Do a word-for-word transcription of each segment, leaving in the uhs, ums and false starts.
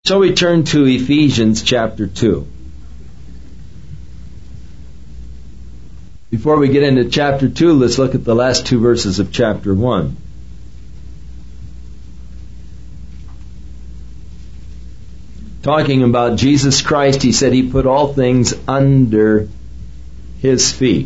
So we turn to Ephesians chapter two. Before we get into chapter two, let's look at the last two verses of chapter one. Talking about Jesus Christ, he said he put all things under his feet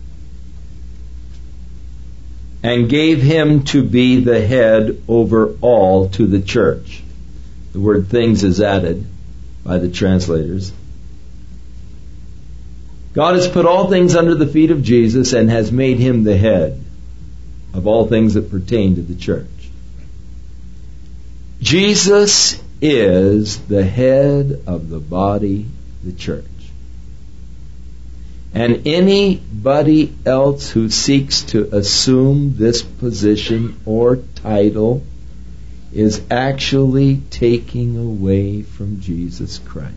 and gave him to be the head over all to the church. The word things is added by the translators. God has put all things under the feet of Jesus and has made him the head of all things that pertain to the church. Jesus is the head of the body, the church. And anybody else who seeks to assume this position or title is actually taking away from Jesus Christ.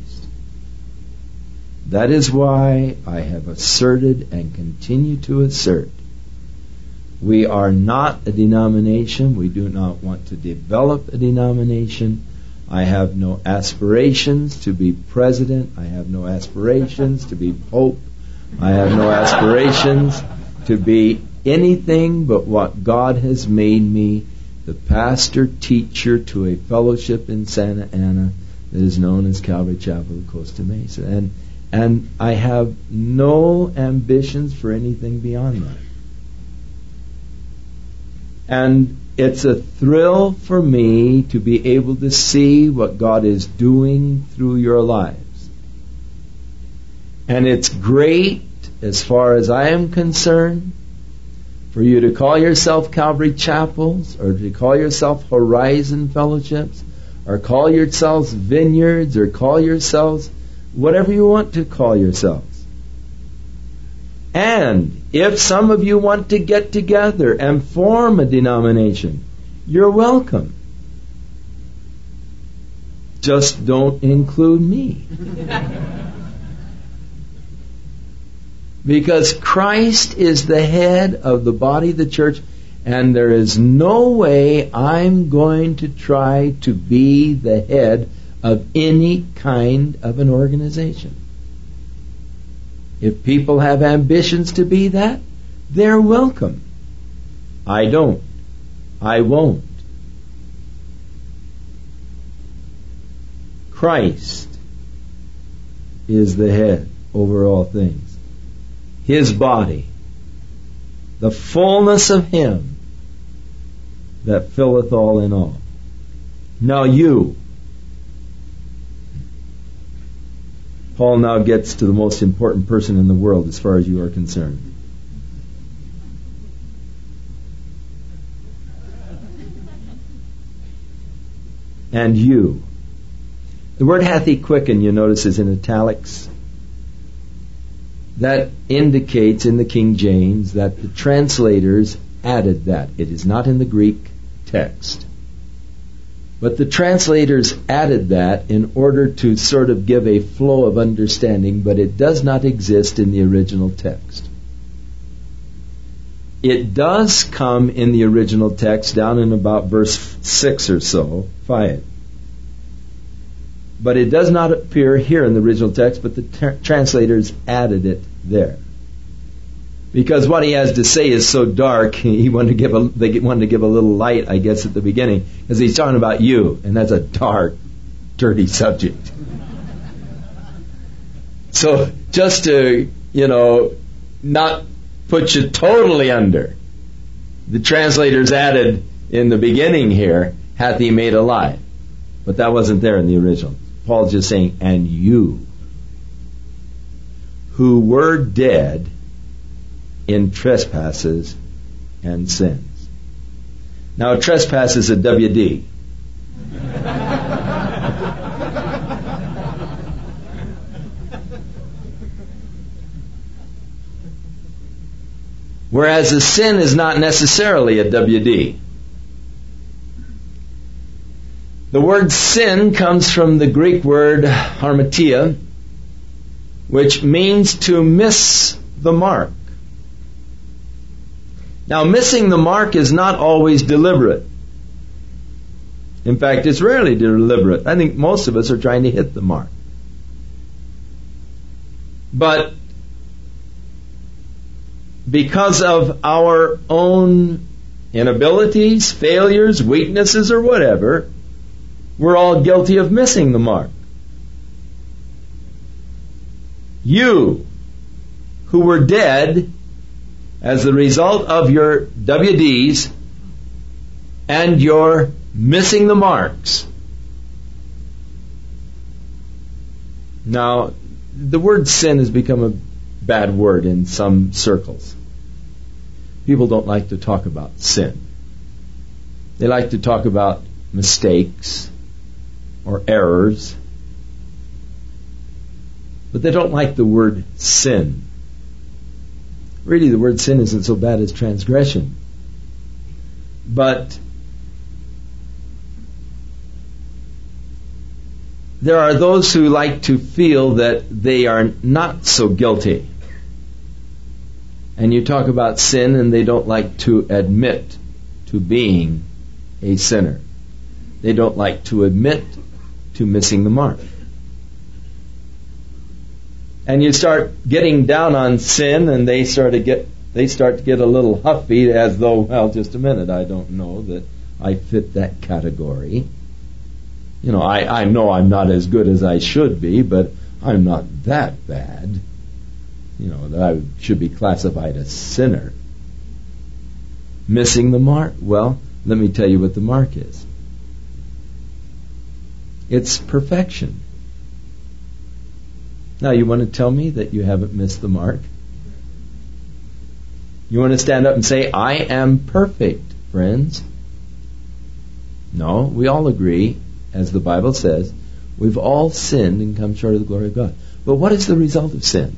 That is why I have asserted and continue to assert, we are not a denomination. We do not want to develop a denomination. I have no aspirations to be president. I have no aspirations to be pope. I have no aspirations to be anything but what God has made me, the pastor teacher to a fellowship in Santa Ana that is known as Calvary Chapel of Costa Mesa. And and I have no ambitions for anything beyond that. And it's a thrill for me to be able to see what God is doing through your lives. And it's great, as far as I am concerned, for you to call yourself Calvary Chapels, or to call yourself Horizon Fellowships, or call yourselves Vineyards, or call yourselves whatever you want to call yourselves. And if some of you want to get together and form a denomination, you're welcome. Just don't include me. Because Christ is the head of the body of the church, and there is no way I'm going to try to be the head of any kind of an organization. If people have ambitions to be that, they're welcome. I don't. I won't. Christ is the head over all things. His body, the fullness of Him that filleth all in all. Now you, Paul now gets to the most important person in the world as far as you are concerned. And you. The word hath he quickened, you notice, is in italics. That indicates in the King James that the translators added that. It is not in the Greek text. But the translators added that in order to sort of give a flow of understanding, but it does not exist in the original text. It does come in the original text down in about verse six or so, five. But it does not appear here in the original text, but the ter- translators added it there. Because what he has to say is so dark, he wanted to give a, they wanted to give a little light, I guess, at the beginning, because he's talking about you, and that's a dark, dirty subject. So just to, you know, not put you totally under, the translators added in the beginning here, hath he made alive. But that wasn't there in the original. Paul's just saying, and you, who were dead in trespasses and sins. Now, trespass is a W D. Whereas a sin is not necessarily a W D. The word sin comes from the Greek word harmatia, which means to miss the mark. Now, missing the mark is not always deliberate. In fact, it's rarely deliberate. I think most of us are trying to hit the mark. But because of our own inabilities, failures, weaknesses, or whatever, we're all guilty of missing the mark. You, who were dead as the result of your W Ds and your missing the marks. Now, the word sin has become a bad word in some circles. People don't like to talk about sin. They like to talk about mistakes or errors, but they don't like the word sin. Really, the word sin isn't so bad as transgression. But there are those who like to feel that they are not so guilty. And you talk about sin and they don't like to admit to being a sinner. They don't like to admit to missing the mark. And you start getting down on sin and they start to get they start to get a little huffy, as though, well, just a minute, I don't know that I fit that category. You know, I, I know I'm not as good as I should be, but I'm not that bad. You know, that I should be classified as sinner. Missing the mark? Well, let me tell you what the mark is. It's perfection. Now, you want to tell me that you haven't missed the mark? You want to stand up and say, I am perfect, friends? No, we all agree, as the Bible says, we've all sinned and come short of the glory of God. But what is the result of sin?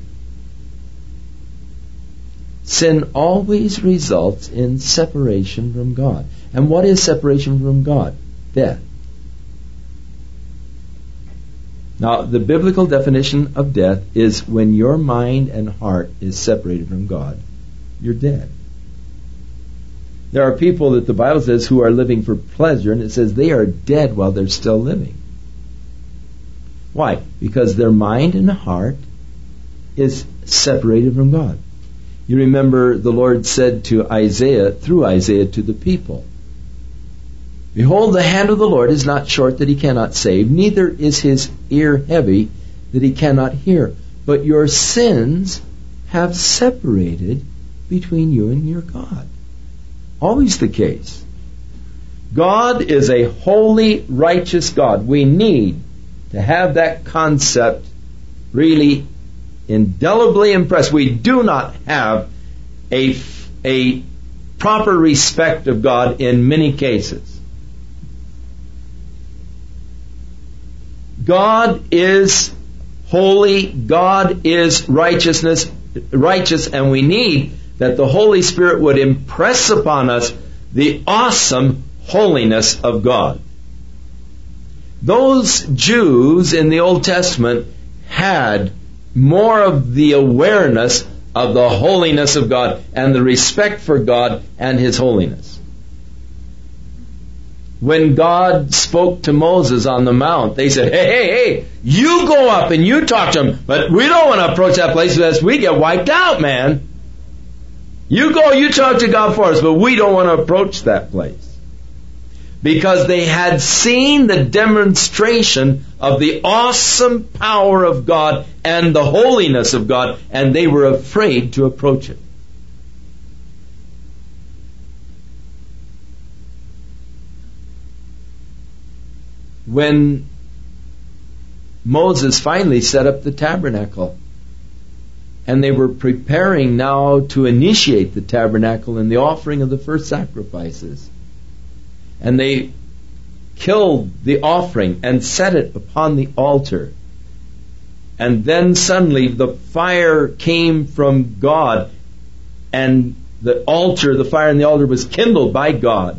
Sin always results in separation from God. And what is separation from God? Death. Now, the biblical definition of death is when your mind and heart is separated from God, you're dead. There are people that the Bible says who are living for pleasure, and it says they are dead while they're still living. Why? Because their mind and heart is separated from God. You remember the Lord said to Isaiah, through Isaiah to the people, Behold, the hand of the Lord is not short that he cannot save, neither is his ear heavy that he cannot hear. But your sins have separated between you and your God. Always the case. God is a holy, righteous God. We need to have that concept really indelibly impressed. We do not have a, a proper respect of God in many cases. God is holy, God is righteousness, righteous, and we need that the Holy Spirit would impress upon us the awesome holiness of God. Those Jews in the Old Testament had more of the awareness of the holiness of God and the respect for God and His holiness. When God spoke to Moses on the mount, they said, hey, hey, hey, you go up and you talk to him, but we don't want to approach that place because we get wiped out, man. You go, you talk to God for us, but we don't want to approach that place. Because they had seen the demonstration of the awesome power of God and the holiness of God, and they were afraid to approach it. When Moses finally set up the tabernacle, and they were preparing now to initiate the tabernacle and the offering of the first sacrifices, and they killed the offering and set it upon the altar, and then suddenly the fire came from God, and the altar, the fire in the altar was kindled by God.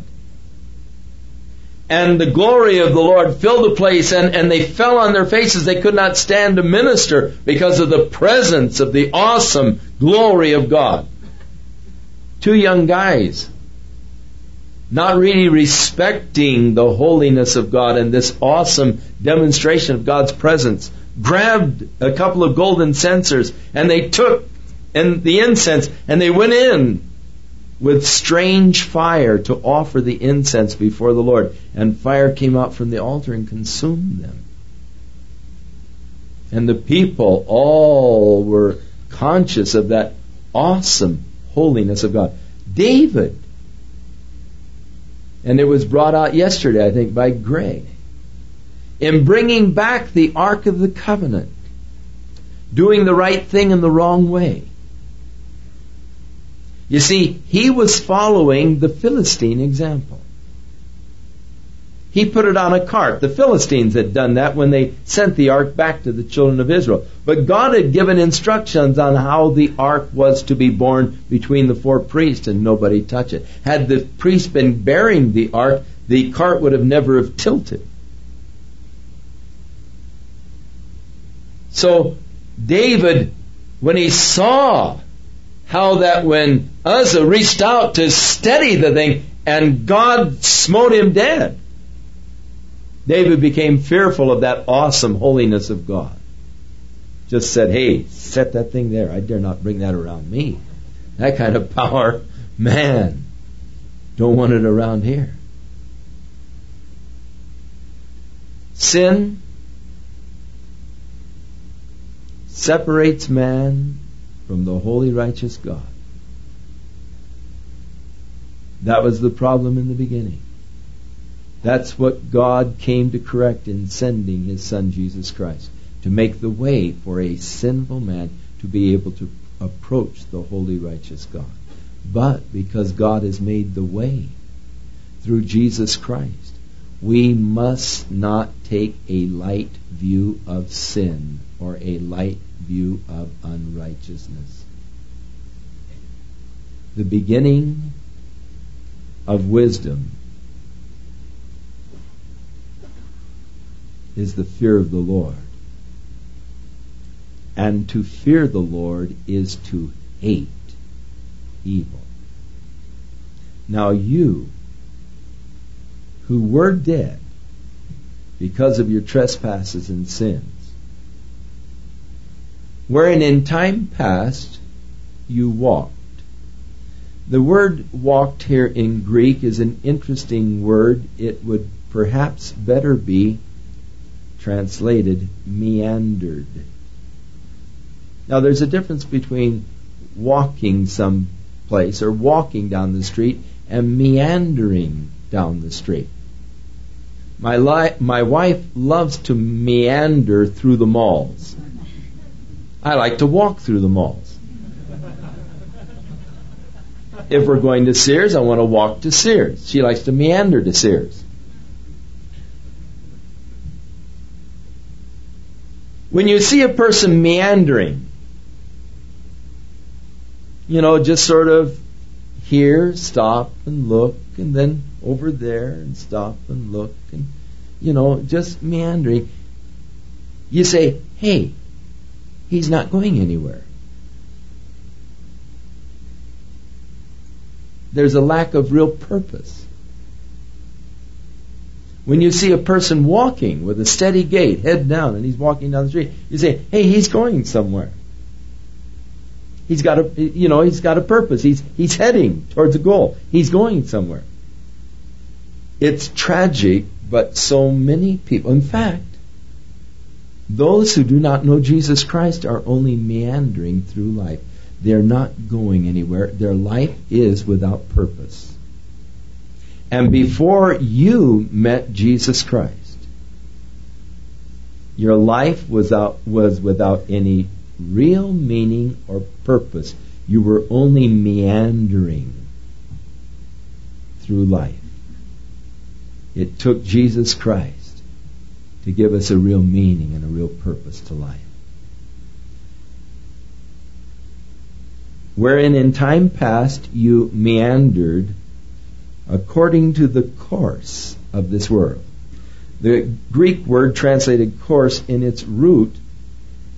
And the glory of the Lord filled the place, and, and they fell on their faces. They could not stand to minister because of the presence of the awesome glory of God. Two young guys not really respecting the holiness of God and this awesome demonstration of God's presence, grabbed a couple of golden censers and they took and the incense and they went in with strange fire to offer the incense before the Lord. And fire came out from the altar and consumed them. And the people all were conscious of that awesome holiness of God. David, and it was brought out yesterday, I think, by Greg, in bringing back the Ark of the Covenant, doing the right thing in the wrong way. You see, he was following the Philistine example. He put it on a cart. The Philistines had done that when they sent the ark back to the children of Israel. But God had given instructions on how the ark was to be borne between the four priests, and nobody touched it. Had the priest been bearing the ark, the cart would have never have tilted. So David, when he saw how that when Uzzah reached out to steady the thing and God smote him dead, David became fearful of that awesome holiness of God. Just said, hey, set that thing there. I dare not bring that around me. That kind of power, man, don't want it around here. Sin separates man from the holy, righteous God. That was the problem in the beginning. That's what God came to correct in sending His Son Jesus Christ, to make the way for a sinful man to be able to approach the holy, righteous God. But because God has made the way through Jesus Christ, we must not take a light view of sin or a light view of unrighteousness. The beginning of wisdom is the fear of the Lord. And to fear the Lord is to hate evil. Now you, who were dead because of your trespasses and sins, wherein in time past you walked. The word walked here in Greek is an interesting word. It would perhaps better be translated meandered. Now there's a difference between walking someplace or walking down the street and meandering down the street. My, li- my wife loves to meander through the malls. I like to walk through the malls. If we're going to Sears, I want to walk to Sears. She likes to meander to Sears. When you see a person meandering, you know, just sort of here, stop and look, and then over there and stop and look, and, you know, just meandering, you say, hey, he's not going anywhere. There's a lack of real purpose. When you see a person walking with a steady gait, head down, and he's walking down the street, you say, hey, he's going somewhere. He's got a, you know, he's got a purpose. He's, he's heading towards a goal. He's going somewhere. It's tragic, but so many people, in fact, those who do not know Jesus Christ are only meandering through life. They're not going anywhere. Their life is without purpose. And before you met Jesus Christ, your life was out, was without any real meaning or purpose. You were only meandering through life. It took Jesus Christ to give us a real meaning and a real purpose to life. Wherein in time past you meandered according to the course of this world. The Greek word translated course in its root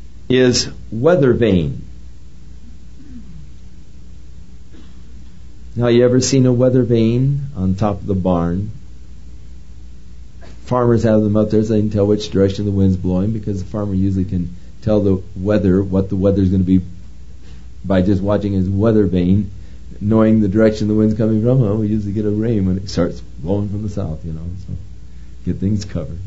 is weather vane. Now, you ever seen a weather vane on top of the barn? Farmers have them up there so they can tell which direction the wind's blowing, because the farmer usually can tell the weather, what the weather's going to be, by just watching his weather vane, knowing the direction the wind's coming from. Well, we usually get a rain when it starts blowing from the south, you know, so get things covered.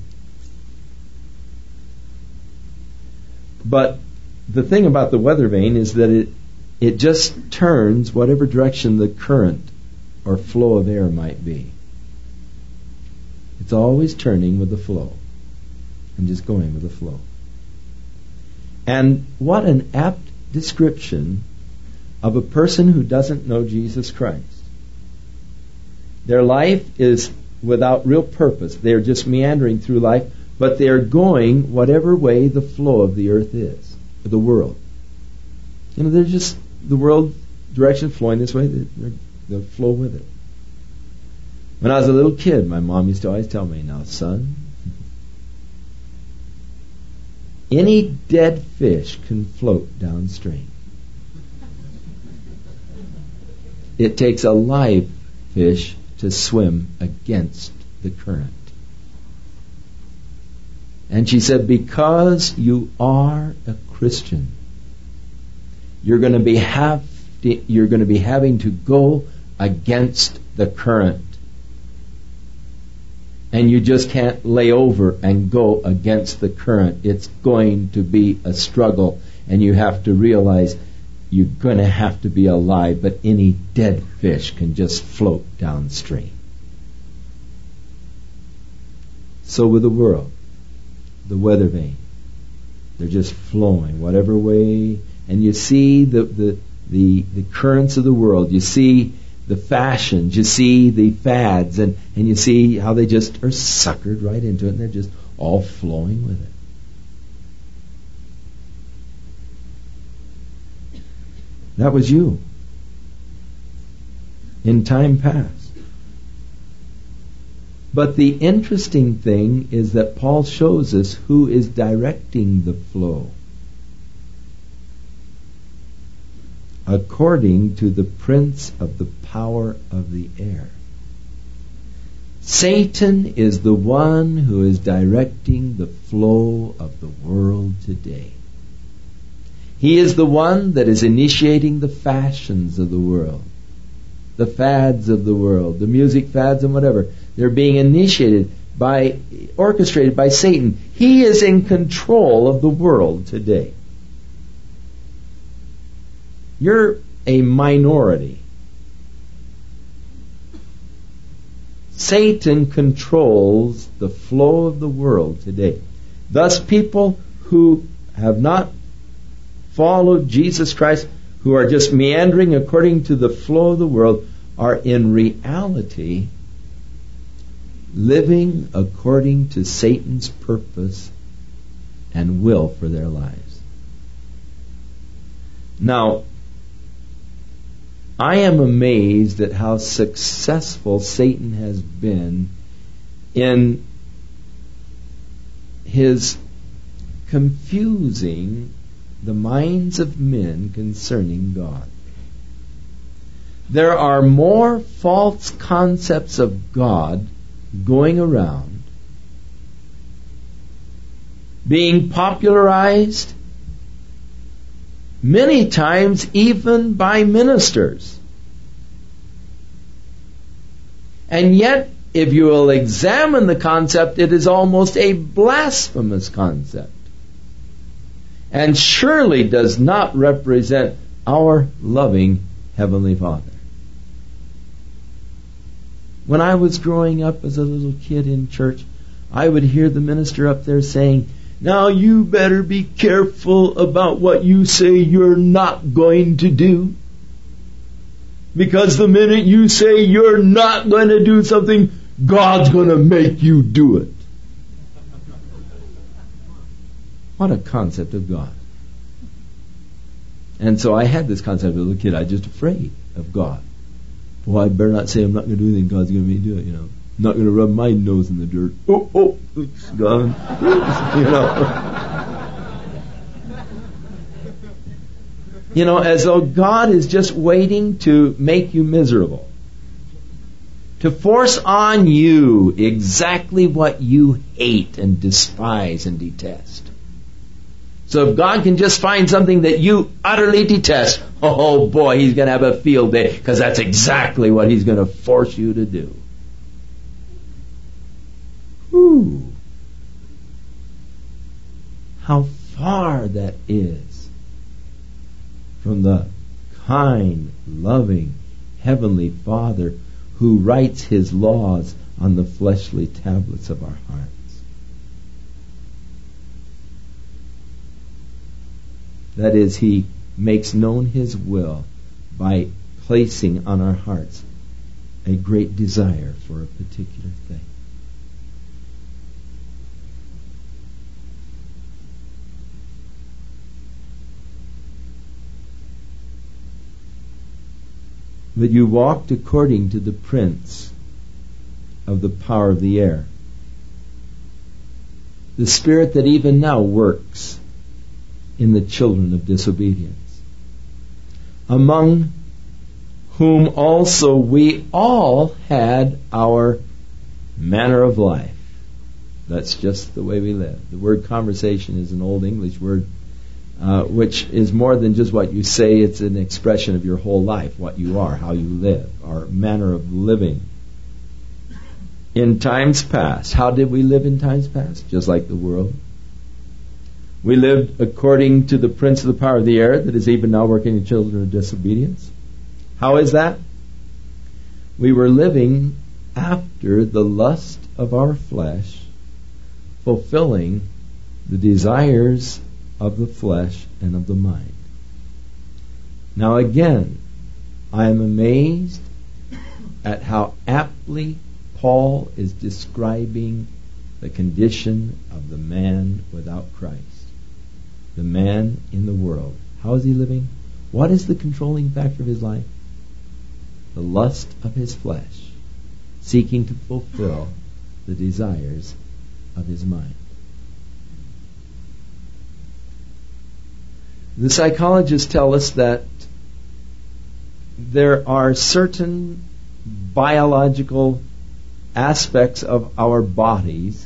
But the thing about the weather vane is that it it just turns whatever direction the current or flow of air might be. It's always turning with the flow and just going with the flow. And what an apt description of a person who doesn't know Jesus Christ. Their life is without real purpose. They're just meandering through life, but they're going whatever way the flow of the earth is, the world. You know, they're just the world direction flowing this way, they're, they'll flow with it. When I was a little kid, my mom used to always tell me, now son, any dead fish can float downstream. It takes a live fish to swim against the current. And she said, because you are a Christian, you're going to be have to, you're going to be having to go against the current. And you just can't lay over and go against the current. It's going to be a struggle, and you have to realize you're going to have to be alive, but any dead fish can just float downstream. So with the world, the weather vane, they're just flowing whatever way, and you see the, the, the, the currents of the world, you see the fashions, you see the fads, and, and you see how they just are suckered right into it, and they're just all flowing with it. That was you in time past. But the interesting thing is that Paul shows us who is directing the flow according to the prince of the power of the air. Satan is the one who is directing the flow of the world today. He is the one that is initiating the fashions of the world, the fads of the world, the music fads and whatever. They're being initiated by, orchestrated by Satan. He is in control of the world today. You're a minority. Satan controls the flow of the world today. Thus, people who have not followed Jesus Christ, who are just meandering according to the flow of the world, are in reality living according to Satan's purpose and will for their lives. Now, I am amazed at how successful Satan has been in his confusing the minds of men concerning God. There are more false concepts of God going around, being popularized many times even by ministers. And yet, if you will examine the concept, it is almost a blasphemous concept, and surely does not represent our loving Heavenly Father. When I was growing up as a little kid in church, I would hear the minister up there saying, now you better be careful about what you say you're not going to do. Because the minute you say you're not going to do something, God's going to make you do it. What a concept of God. And so I had this concept as a little kid. I was just afraid of God. Well, I better not say I'm not going to do anything. God's going to make me do it, you know. I'm not going to rub my nose in the dirt. Oh, oh, it's gone. You know. You know, as though God is just waiting to make you miserable. To force on you exactly what you hate and despise and detest. So if God can just find something that you utterly detest, oh boy, He's going to have a field day, because that's exactly what He's going to force you to do. Whew. How far that is from the kind, loving, heavenly Father who writes His laws on the fleshly tablets of our hearts. That is, He makes known His will by placing on our hearts a great desire for a particular thing. That you walked according to the prince of the power of the air, the spirit that even now works in the children of disobedience, among whom also we all had our manner of life. That's just the way we live. The word conversation is an old English word uh, which is more than just what you say. It's an expression of your whole life, what you are, how you live, our manner of living. In times past, how did we live in times past? Just like the world. We lived according to the prince of the power of the air that is even now working in children of disobedience. How is that? We were living after the lust of our flesh, fulfilling the desires of the flesh and of the mind. Now again, I am amazed at how aptly Paul is describing the condition of the man without Christ. The man in the world. How is he living? What is the controlling factor of his life? The lust of his flesh, seeking to fulfill the desires of his mind. The psychologists tell us that there are certain biological aspects of our bodies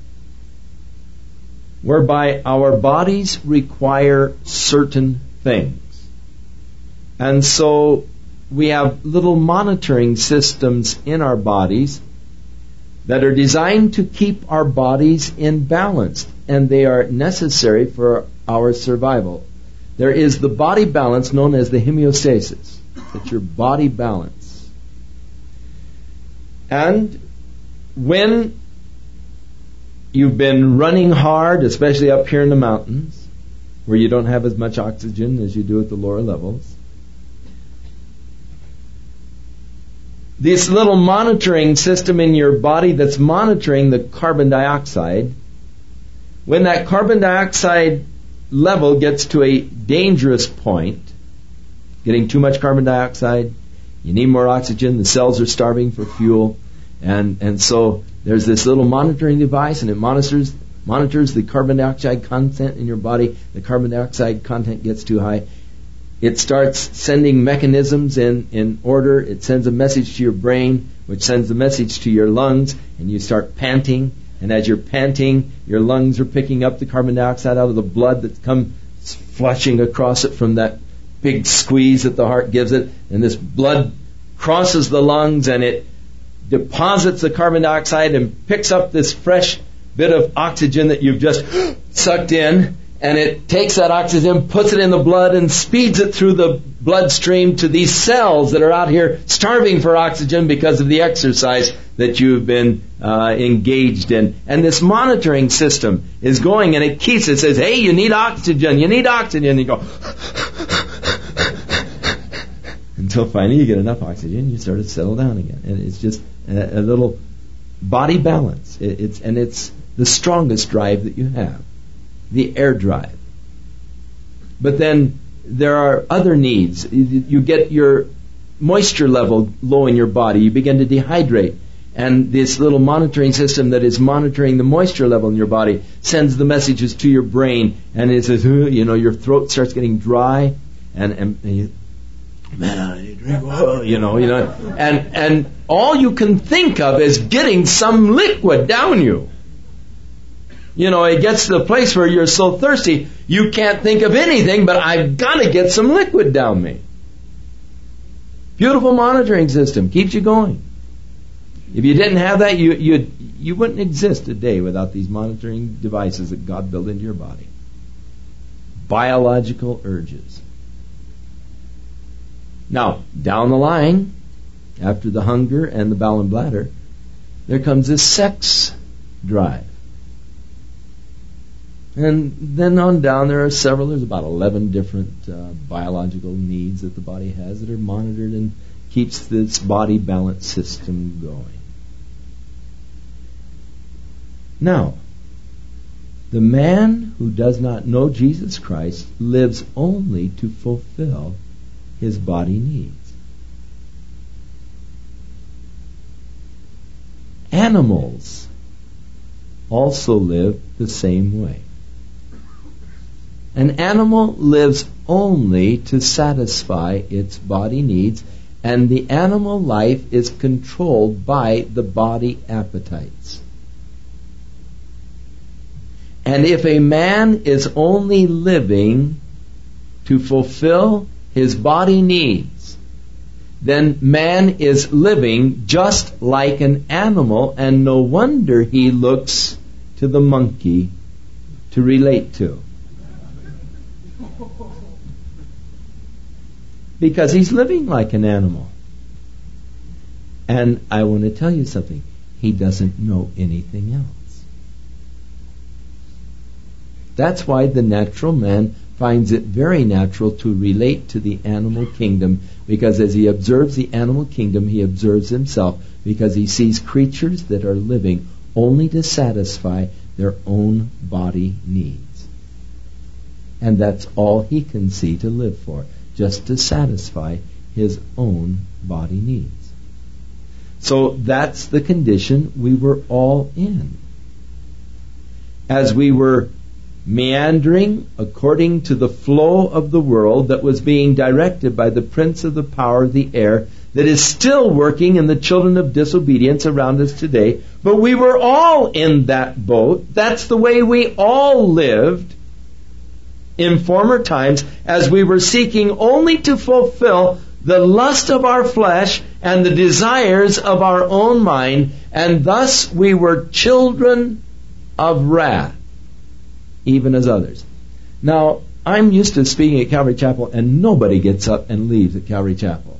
whereby our bodies require certain things. And so we have little monitoring systems in our bodies that are designed to keep our bodies in balance, and they are necessary for our survival. There is the body balance known as the homeostasis. It's your body balance. And when you've been running hard, especially up here in the mountains, where you don't have as much oxygen as you do at the lower levels, this little monitoring system in your body that's monitoring the carbon dioxide, when that carbon dioxide level gets to a dangerous point, getting too much carbon dioxide, you need more oxygen, the cells are starving for fuel, and, and so there's this little monitoring device, and it monitors monitors the carbon dioxide content in your body. The carbon dioxide content gets too high. It starts sending mechanisms in, in order. It sends a message to your brain, which sends a message to your lungs, and you start panting. And as you're panting, your lungs are picking up the carbon dioxide out of the blood that's come flushing across it from that big squeeze that the heart gives it. And this blood crosses the lungs, and it deposits the carbon dioxide and picks up this fresh bit of oxygen that you've just sucked in, and it takes that oxygen, puts it in the blood, and speeds it through the bloodstream to these cells that are out here starving for oxygen because of the exercise that you've been uh, engaged in. And this monitoring system is going, and it keeps, it says, hey, you need oxygen, you need oxygen, and you go until finally you get enough oxygen, you start to settle down again. And it's just a, a little body balance. It, it's and it's the strongest drive that you have, the air drive. But then there are other needs. You get your moisture level low in your body. You begin to dehydrate. And this little monitoring system that is monitoring the moisture level in your body sends the messages to your brain. And it says, you know, your throat starts getting dry. and and, and you, man, I need to drink. Oh, you know, you know, and and all you can think of is getting some liquid down you. You know, it gets to the place where you're so thirsty you can't think of anything, but I've got to get some liquid down me. Beautiful monitoring system keeps you going. If you didn't have that, you you you wouldn't exist today without these monitoring devices that God built into your body. Biological urges. Now, down the line, after the hunger and the bowel and bladder, there comes this sex drive. And then on down, there are several, there's about eleven different uh, biological needs that the body has that are monitored and keeps this body balance system going. Now, the man who does not know Jesus Christ lives only to fulfill his body needs. Animals also live the same way. An animal lives only to satisfy its body needs, and the animal life is controlled by the body appetites. And if a man is only living to fulfill his body needs, then man is living just like an animal, and no wonder he looks to the monkey to relate to. Because he's living like an animal. And I want to tell you something. He doesn't know anything else. That's why the natural man finds it very natural to relate to the animal kingdom, because as he observes the animal kingdom, he observes himself, because he sees creatures that are living only to satisfy their own body needs. And that's all he can see to live for, just to satisfy his own body needs. So that's the condition we were all in. As we were meandering according to the flow of the world that was being directed by the prince of the power of the air, that is still working in the children of disobedience around us today. But we were all in that boat. That's the way we all lived in former times, as we were seeking only to fulfill the lust of our flesh and the desires of our own mind, and thus we were children of wrath, even as others. Now, I'm used to speaking at Calvary Chapel, and nobody gets up and leaves at Calvary Chapel.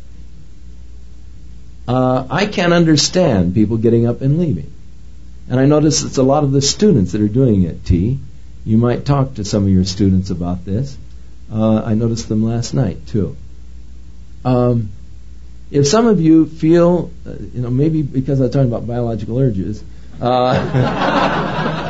Uh, I can't understand people getting up and leaving. And I notice it's a lot of the students that are doing it, T. You might talk to some of your students about this. Uh, I noticed them last night, too. Um, if some of you feel, uh, you know, maybe because I'm talking about biological urges, uh,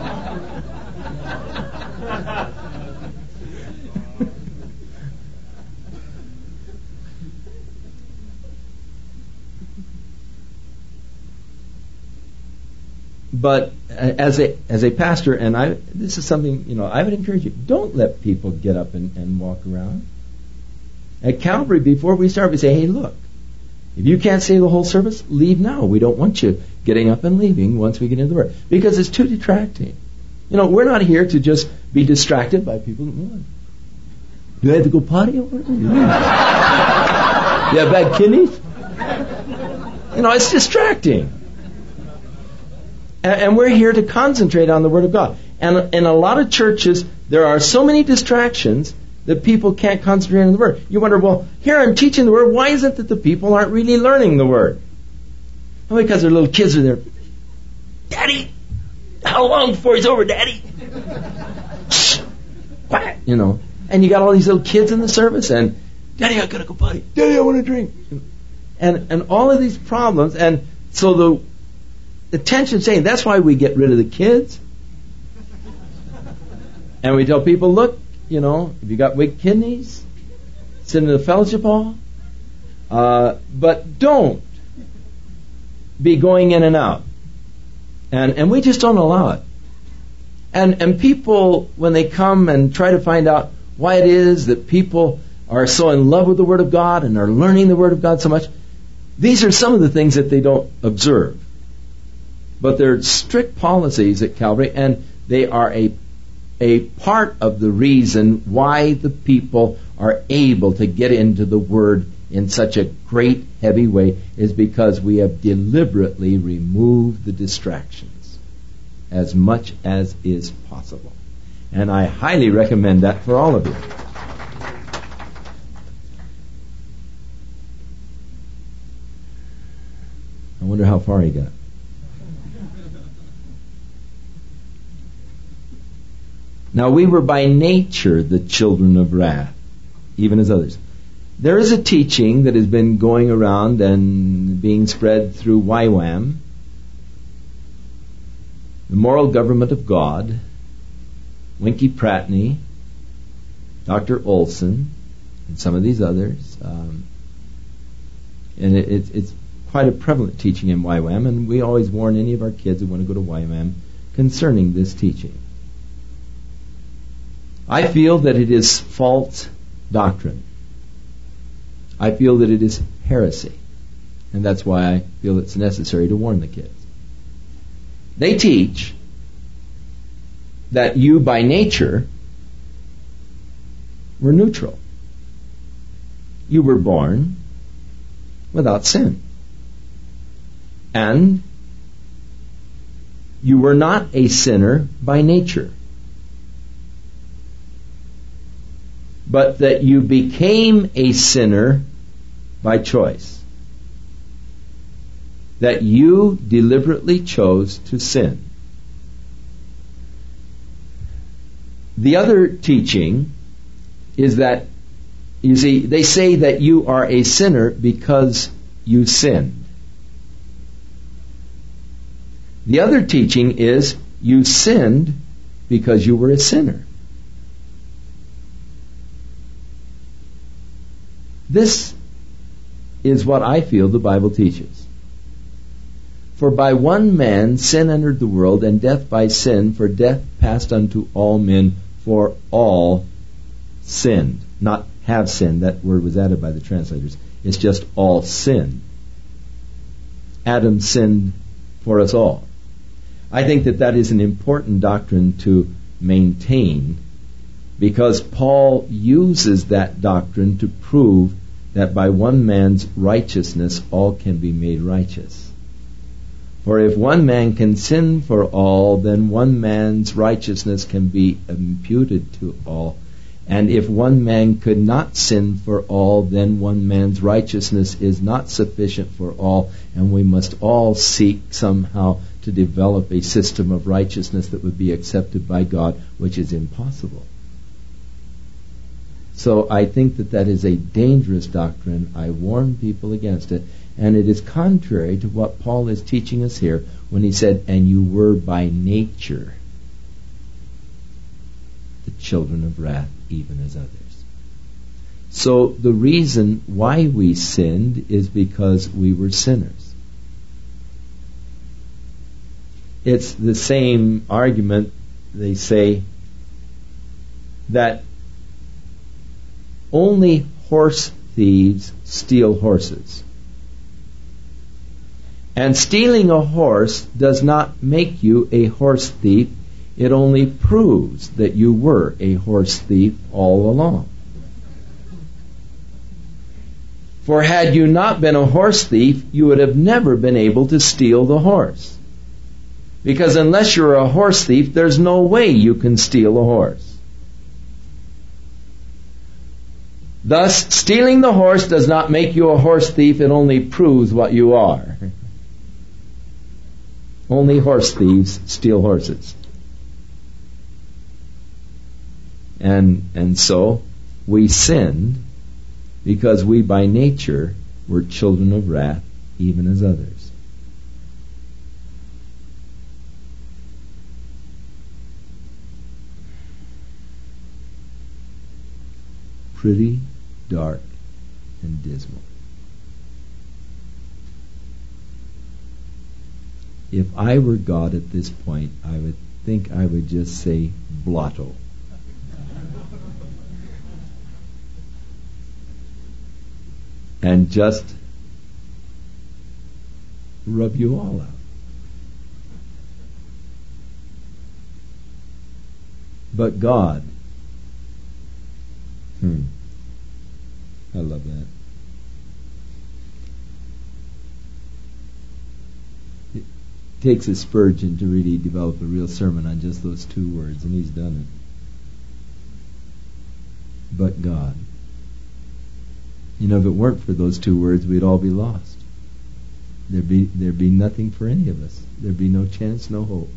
but as a as a pastor, and I this is something, you know, I would encourage you, don't let people get up and, and walk around. At Calvary, before we start, we say, hey, look, if you can't say the whole service, leave now. We don't want you getting up and leaving once we get into the Word, because it's too detracting. You know, we're not here to just be distracted by people. Do I have to go potty over there? You have bad kidneys? You know, it's distracting. And, and we're here to concentrate on the Word of God. And in a lot of churches, there are so many distractions that people can't concentrate on the Word. You wonder, well, here I'm teaching the Word. Why is it that the people aren't really learning the Word? Well, because their little kids are there. Daddy, how long before he's over, Daddy? Shh, quiet, you know. And you got all these little kids in the service, and Daddy, I gotta go potty. Daddy, I want to drink. And and all of these problems, and so the attention saying that's why we get rid of the kids, and we tell people, look, you know, if you got weak kidneys, sit in the fellowship hall, uh, but don't be going in and out, and and we just don't allow it. And and people, when they come and try to find out why it is that people are so in love with the Word of God and are learning the Word of God so much. These are some of the things that they don't observe. But they're strict policies at Calvary, and they are a, a part of the reason why the people are able to get into the Word in such a great, heavy way, is because we have deliberately removed the distractions as much as is possible. And I highly recommend that for all of you. I wonder how far he got. Now, we were by nature the children of wrath, even as others. There is a teaching that has been going around and being spread through Y WAM, the Moral Government of God, Winky Pratney, Doctor Olson, and some of these others. Um, and it, it, it's quite a prevalent teaching in Y WAM, and we always warn any of our kids who want to go to Y WAM concerning this teaching. I feel that it is false doctrine. I feel that it is heresy. And that's why I feel it's necessary to warn the kids. They teach that you by nature were neutral. You were born without sin. And you were not a sinner by nature. But that you became a sinner by choice. That you deliberately chose to sin. The other teaching is that, you see, they say that you are a sinner because you sinned. The other teaching is you sinned because you were a sinner. This is what I feel the Bible teaches. For by one man sin entered the world, and death by sin, for death passed unto all men, for all sinned. Not have sinned, that word was added by the translators. It's just all sinned. Adam sinned for us all. I think that that is an important doctrine to maintain, because Paul uses that doctrine to prove that by one man's righteousness all can be made righteous. For if one man can sin for all, then one man's righteousness can be imputed to all. And if one man could not sin for all, then one man's righteousness is not sufficient for all, and we must all seek somehow to develop a system of righteousness that would be accepted by God, which is impossible. So I think that that is a dangerous doctrine. I warn people against it. And it is contrary to what Paul is teaching us here when he said, and you were by nature the children of wrath, even as others. So the reason why we sinned is because we were sinners. It's the same argument, they say, that only horse thieves steal horses. And stealing a horse does not make you a horse thief. It only proves that you were a horse thief all along. For had you not been a horse thief, you would have never been able to steal the horse. Because unless you're a horse thief, there's no way you can steal a horse. Thus, stealing the horse does not make you a horse thief. It only proves what you are. Only horse thieves steal horses. And, and so, we sinned because we by nature were children of wrath, even as others. Pretty dark and dismal. If I were God at this point, I would think I would just say blotto. and just rub you all out. But God, hmm, I love that. It takes a Spurgeon to really develop a real sermon on just those two words, and he's done it. But God. You know, if it weren't for those two words, we'd all be lost. There'd be, there'd be nothing for any of us. There'd be no chance, no hope.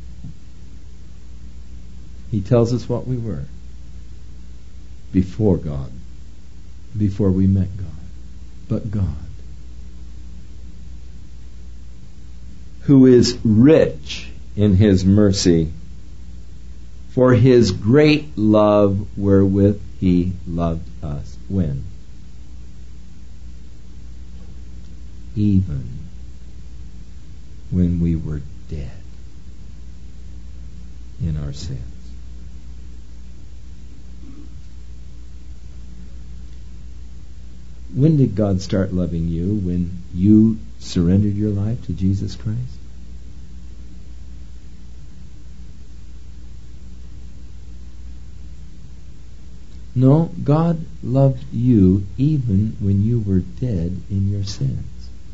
He tells us what we were before God, before we met God. But God, who is rich in His mercy, for His great love wherewith He loved us. When? Even when we were dead in our sins. When did God start loving you? When you surrendered your life to Jesus Christ? No, God loved you even when you were dead in your sins.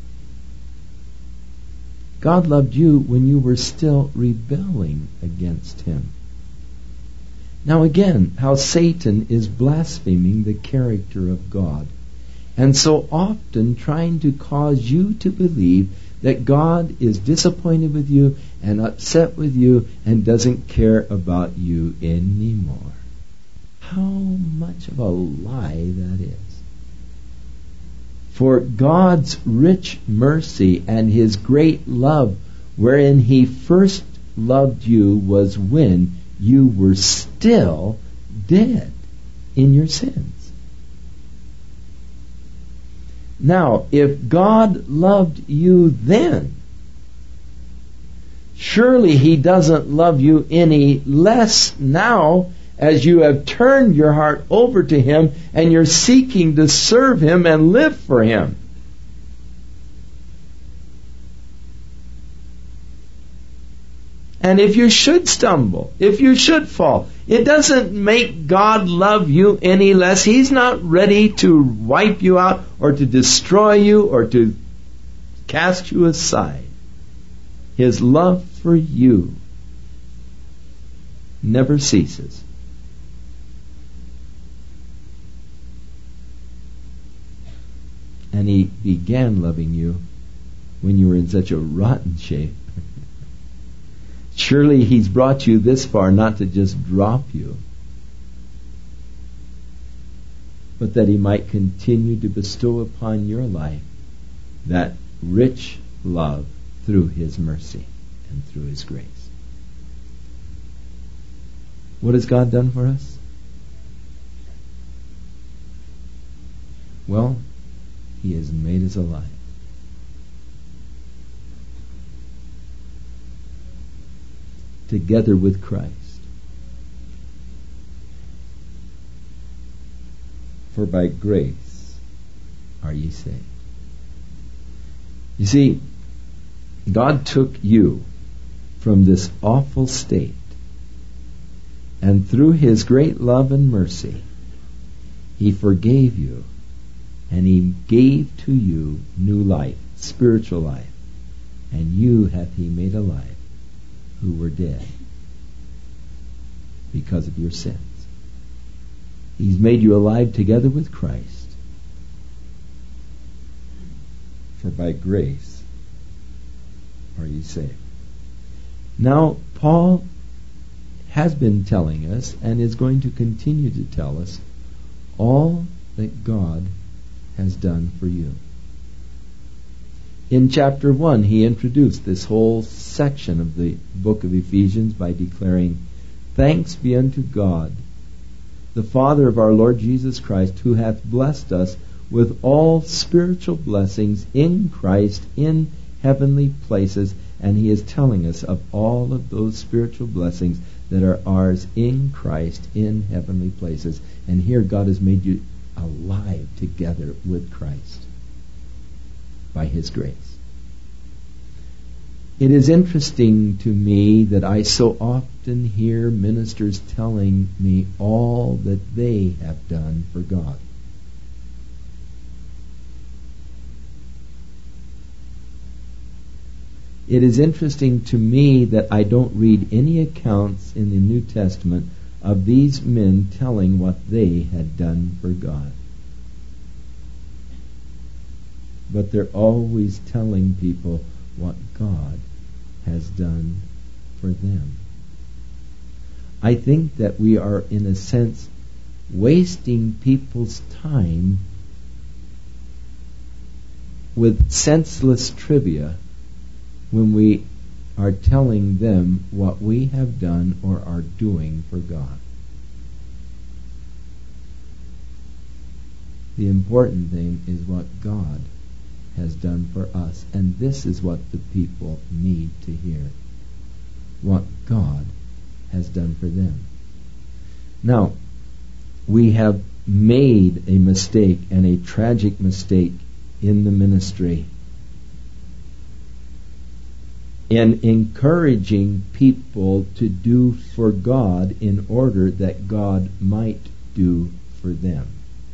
God loved you when you were still rebelling against Him. Now again, how Satan is blaspheming the character of God, and so often trying to cause you to believe that God is disappointed with you and upset with you and doesn't care about you anymore. How much of a lie that is. For God's rich mercy and His great love, wherein He first loved you, was when you were still dead in your sins. Now, if God loved you then, surely He doesn't love you any less now, as you have turned your heart over to Him and you're seeking to serve Him and live for Him. And if you should stumble, if you should fall, it doesn't make God love you any less. He's not ready to wipe you out or to destroy you or to cast you aside. His love for you never ceases. And He began loving you when you were in such a rotten shape. Surely He's brought you this far not to just drop you, but that He might continue to bestow upon your life that rich love through His mercy and through His grace. What has God done for us? Well, He has made us alive. Together with Christ. For by grace are ye saved. You see, God took you from this awful state, and through His great love and mercy, He forgave you, and He gave to you new life, spiritual life, and you hath He made alive, who were dead because of your sins. He's made you alive together with Christ. For by grace are ye saved. Now, Paul has been telling us and is going to continue to tell us all that God has done for you. In chapter one, he introduced this whole section of the book of Ephesians by declaring, "Thanks be unto God, the Father of our Lord Jesus Christ, who hath blessed us with all spiritual blessings in Christ in heavenly places." And he is telling us of all of those spiritual blessings that are ours in Christ in heavenly places. And here God has made you alive together with Christ. by His grace. It is interesting to me that I so often hear ministers telling me all that they have done for God. It is interesting to me that I don't read any accounts in the New Testament of these men telling what they had done for God. But they're always telling people what God has done for them. I think that we are, in a sense, wasting people's time with senseless trivia when we are telling them what we have done or are doing for God. The important thing is what God has done for us, and this is what the people need to hear. What God has done for them. Now, we have made a mistake, and a tragic mistake, in the ministry in encouraging people to do for God in order that God might do for them.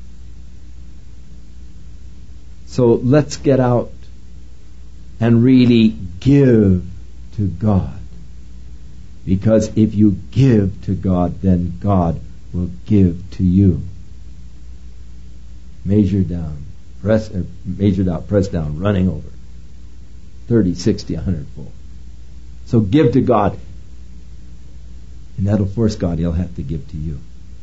So let's get out and really give to God. Because if you give to God, then God will give to you. Measure down, press, uh, measured out, press down, running over. thirty, sixty, one hundred fold. So give to God. And that'll force God. He'll have to give to you.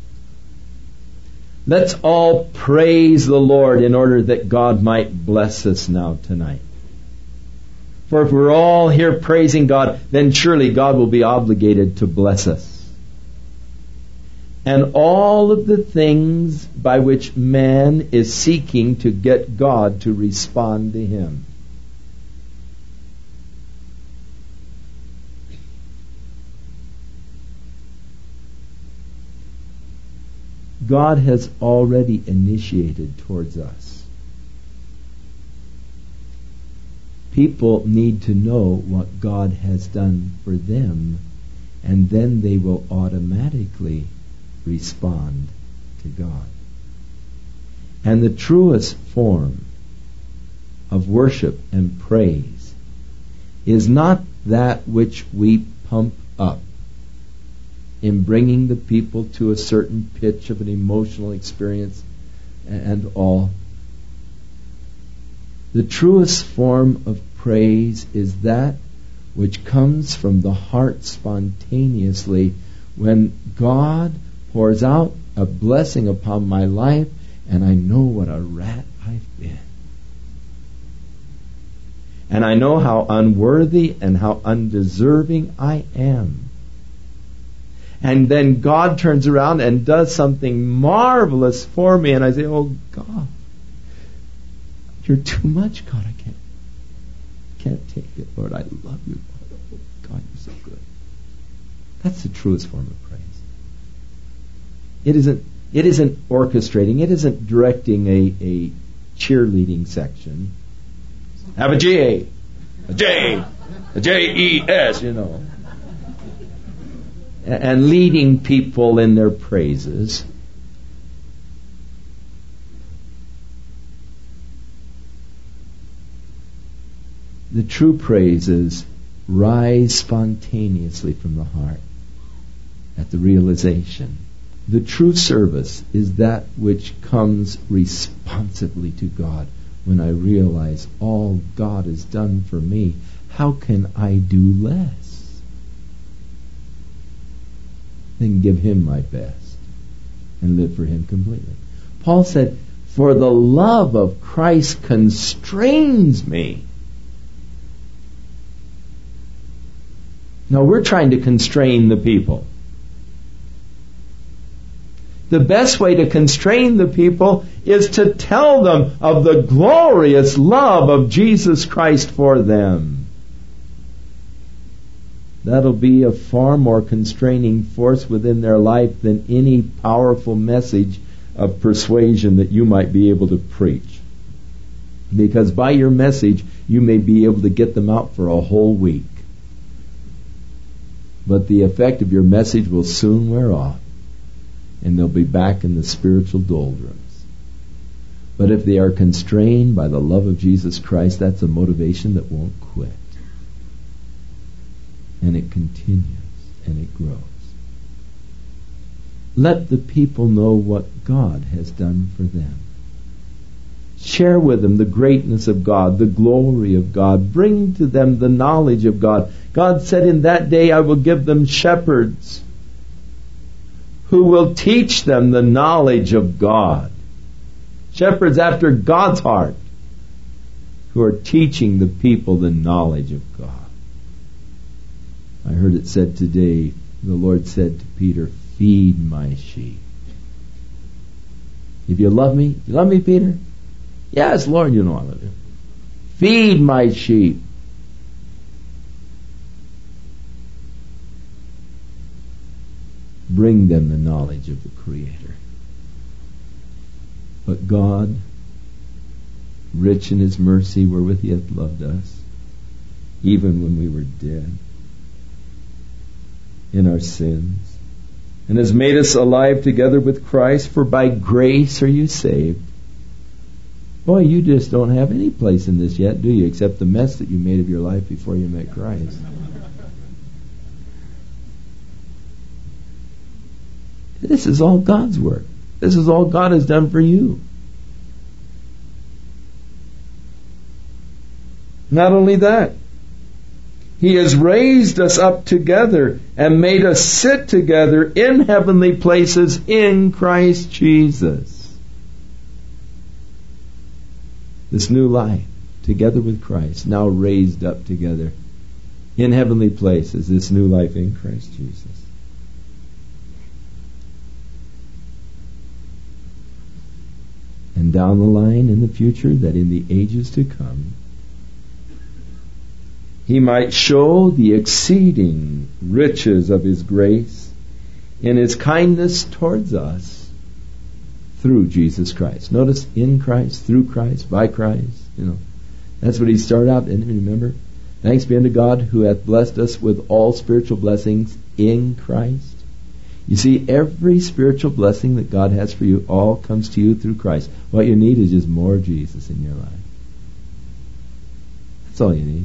Let's all praise the Lord in order that God might bless us now tonight. For if we're all here praising God, then surely God will be obligated to bless us. And all of the things by which man is seeking to get God to respond to him. God has already initiated towards us. People need to know what God has done for them, and then they will automatically respond to God. And the truest form of worship and praise is not that which we pump up in bringing the people to a certain pitch of an emotional experience and all. The truest form of praise is that which comes from the heart spontaneously when God pours out a blessing upon my life and I know what a rat I've been. And I know how unworthy and how undeserving I am. And then God turns around and does something marvelous for me, and I say, oh God, you're too much, God. I can't can't take it, Lord. I love you, Lord. Oh God, you're so good. That's the truest form of praise. It isn't it isn't orchestrating, it isn't directing a, a cheerleading section. Have a J, a J, a J E S, you know. And leading people in their praises. The true praises rise spontaneously from the heart at the realization. The true service is that which comes responsively to God when I realize all God has done for me. How can I do less? Then give Him my best and live for Him completely. Paul said, for the love of Christ constrains me. Now we're trying to constrain the people. The best way to constrain the people is to tell them of the glorious love of Jesus Christ for them. That'll be a far more constraining force within their life than any powerful message of persuasion that you might be able to preach. Because by your message, you may be able to get them out for a whole week. But the effect of your message will soon wear off, and they'll be back in the spiritual doldrums. But if they are constrained by the love of Jesus Christ, that's a motivation that won't quit. And it continues, and it grows. Let the people know what God has done for them. Share with them the greatness of God, the glory of God. Bring to them the knowledge of God. God said, in that day I will give them shepherds who will teach them the knowledge of God. Shepherds after God's heart, who are teaching the people the knowledge of God. I heard it said today, the Lord said to Peter, feed my sheep. If you love me, you love me, Peter? Yes, Lord, you know I love you. Feed my sheep. Bring them the knowledge of the Creator. But God, rich in His mercy wherewith He hath loved us, even when we were dead in our sins, and has made us alive together with Christ, for by grace are you saved. Boy, you just don't have any place in this yet, do you, except the mess that you made of your life before you met Christ. This is all God's work. This is all God has done for you. Not only that, He has raised us up together and made us sit together in heavenly places in Christ Jesus. This new life, together with Christ, now raised up together in heavenly places, this new life in Christ Jesus. And down the line in the future, that in the ages to come, He might show the exceeding riches of His grace in His kindness towards us through Jesus Christ. Notice, in Christ, through Christ, by Christ. You know, that's what He started out. And remember, thanks be unto God who hath blessed us with all spiritual blessings in Christ. You see, every spiritual blessing that God has for you all comes to you through Christ. What you need is just more Jesus in your life. That's all you need.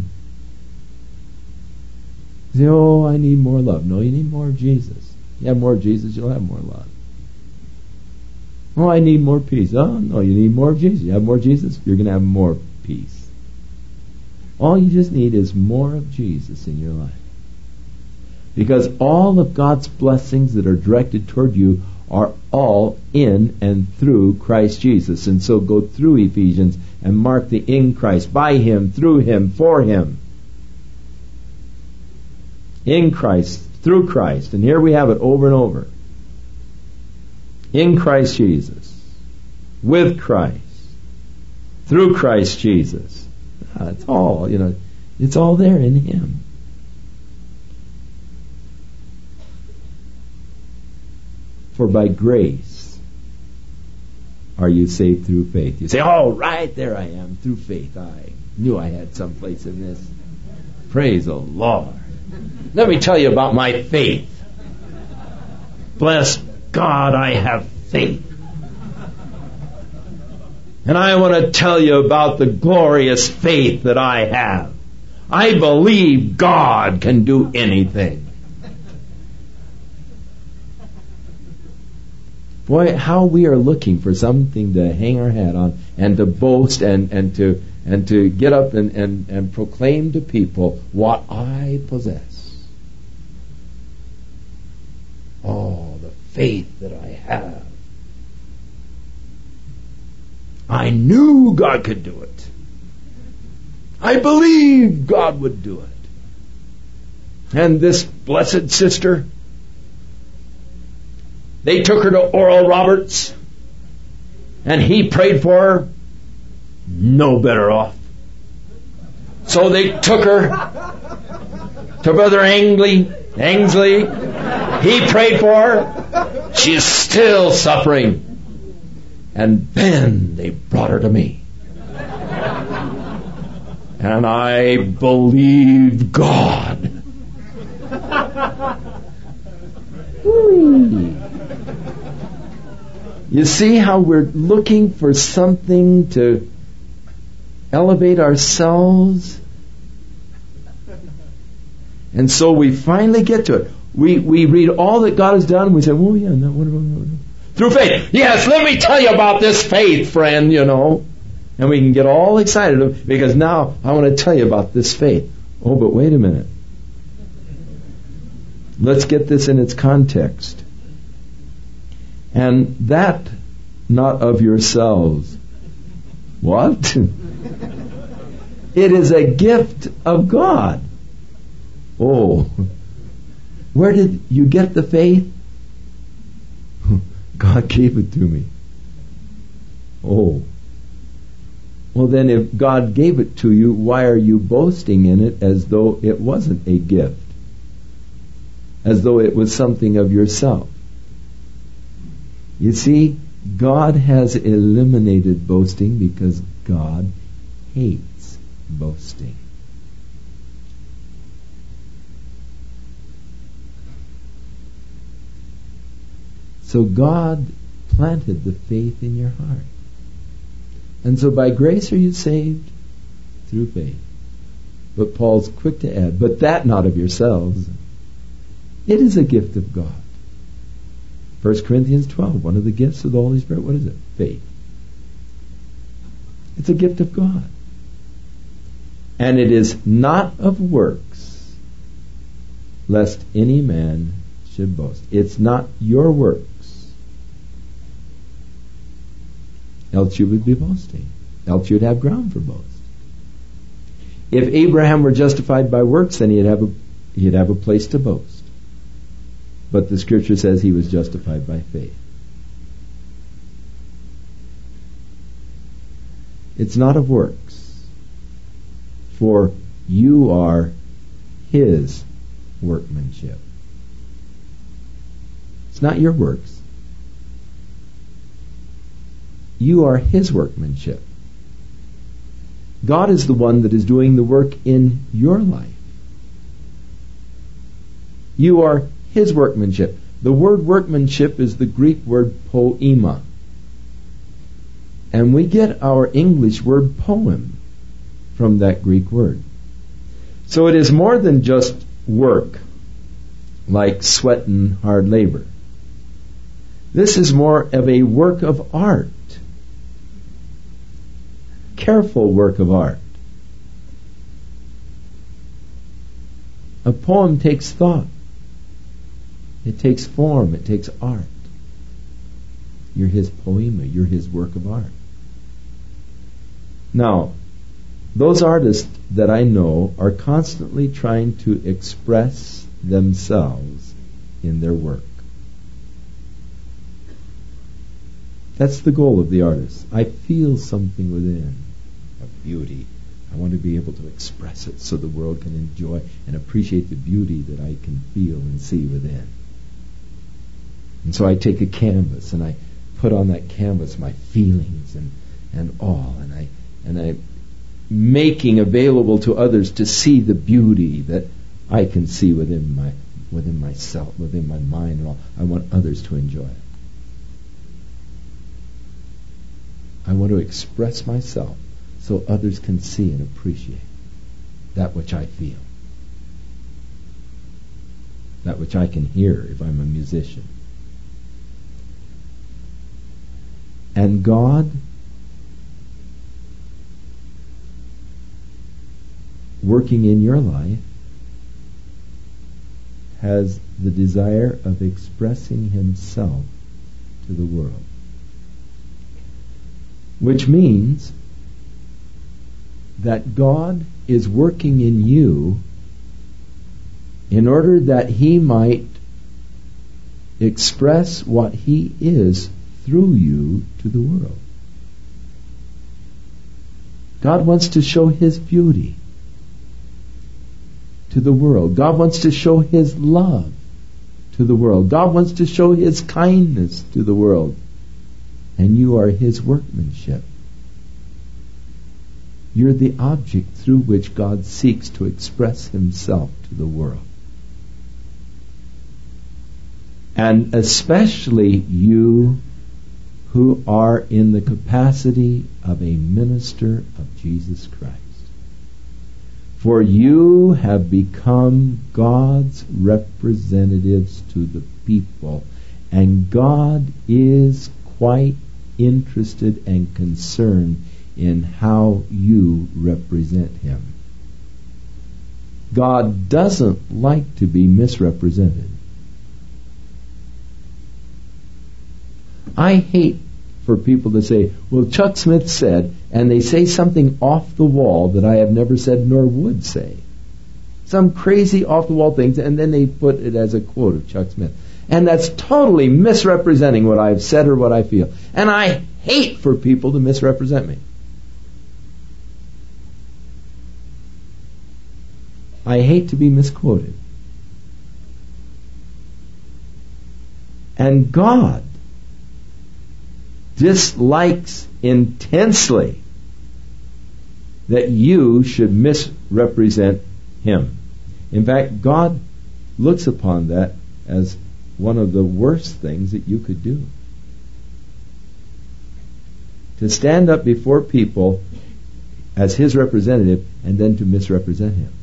You say, oh, I need more love. No, you need more of Jesus. You have more of Jesus, you'll have more love. Oh, I need more peace. Oh, no, you need more of Jesus. You have more Jesus, you're going to have more peace. All you just need is more of Jesus in your life. Because all of God's blessings that are directed toward you are all in and through Christ Jesus. And so go through Ephesians and mark the in Christ, by Him, through Him, for Him. In Christ, through Christ. And here we have it over and over. In Christ Jesus. With Christ. Through Christ Jesus. Ah, it's all, you know, it's all there in Him. For by grace are you saved through faith. You say, oh, right, there I am, through faith. I knew I had some place in this. Praise the Lord. Let me tell you about my faith. Bless God, I have faith. And I want to tell you about the glorious faith that I have. I believe God can do anything. Boy, how we are looking for something to hang our hat on and to boast and, and to and to get up and, and, and proclaim to people what I possess. Oh, the faith that I have. I knew God could do it. I believed God would do it. And this blessed sister, they took her to Oral Roberts, and he prayed for her. No better off. So they took her to Brother Angley, Angsley. He prayed for her. She is still suffering. And then they brought her to me. And I believe God. You see how we're looking for something to elevate ourselves? And so we finally get to it. We we read all that God has done, and we say, oh yeah, no, what about, what about? Through faith. Yes, let me tell you about this faith, friend, you know. And we can get all excited because now I want to tell you about this faith. Oh, but wait a minute. Let's get this in its context. And that not of yourselves. What? It is a gift of God. Oh, where did you get the faith? God gave it to me. Oh. Well then, if God gave it to you, why are you boasting in it as though it wasn't a gift? As though it was something of yourself? You see, God has eliminated boasting because God hates boasting. So God planted the faith in your heart. And so by grace are you saved? Through faith. But Paul's quick to add, but that not of yourselves. It is a gift of God. First Corinthians twelve, one of the gifts of the Holy Spirit, what is it? Faith. It's a gift of God. And it is not of works, lest any man should boast. It's not your works. Else you would be boasting. Else you'd have ground for boast. If Abraham were justified by works, then he'd have a, he'd have a place to boast. But the Scripture says he was justified by faith. It's not of works, for you are his workmanship. It's not your works. You are his workmanship. God is the one that is doing the work in your life. You are his workmanship. The word workmanship is the Greek word poema. And we get our English word poem from that Greek word. So it is more than just work, like sweat and hard labor. This is more of a work of art. Careful work of art. A poem takes thought. It takes form. It takes art. You're his poema. You're his work of art. Now, those artists that I know are constantly trying to express themselves in their work. That's the goal of the artist. I feel something within, of beauty. I want to be able to express it so the world can enjoy and appreciate the beauty that I can feel and see within. And so I take a canvas and I put on that canvas my feelings and, and all, and I and I making available to others to see the beauty that I can see within my within myself, within my mind and all. I want others to enjoy it. I want to express myself so others can see and appreciate that which I feel, that which I can hear if I'm a musician. And God working in your life has the desire of expressing himself to the world. Which means that God is working in you in order that he might express what he is through you to the world. God wants to show his beauty to the world. God wants to show his love to the world. God wants to show his kindness to the world. And you are his workmanship. You're the object through which God seeks to express himself to the world. And especially you who are in the capacity of a minister of Jesus Christ. For you have become God's representatives to the people, and God is quite interested and concerned in how you represent him. God doesn't like to be misrepresented. I hate for people to say, well, Chuck Smith said, and they say something off the wall that I have never said nor would say. Some crazy off the wall things, and then they put it as a quote of Chuck Smith. And that's totally misrepresenting what I've said or what I feel. And I hate for people to misrepresent me. I hate to be misquoted. And God dislikes intensely that you should misrepresent him. In fact, God looks upon that as one of the worst things that you could do. To stand up before people as his representative and then to misrepresent him.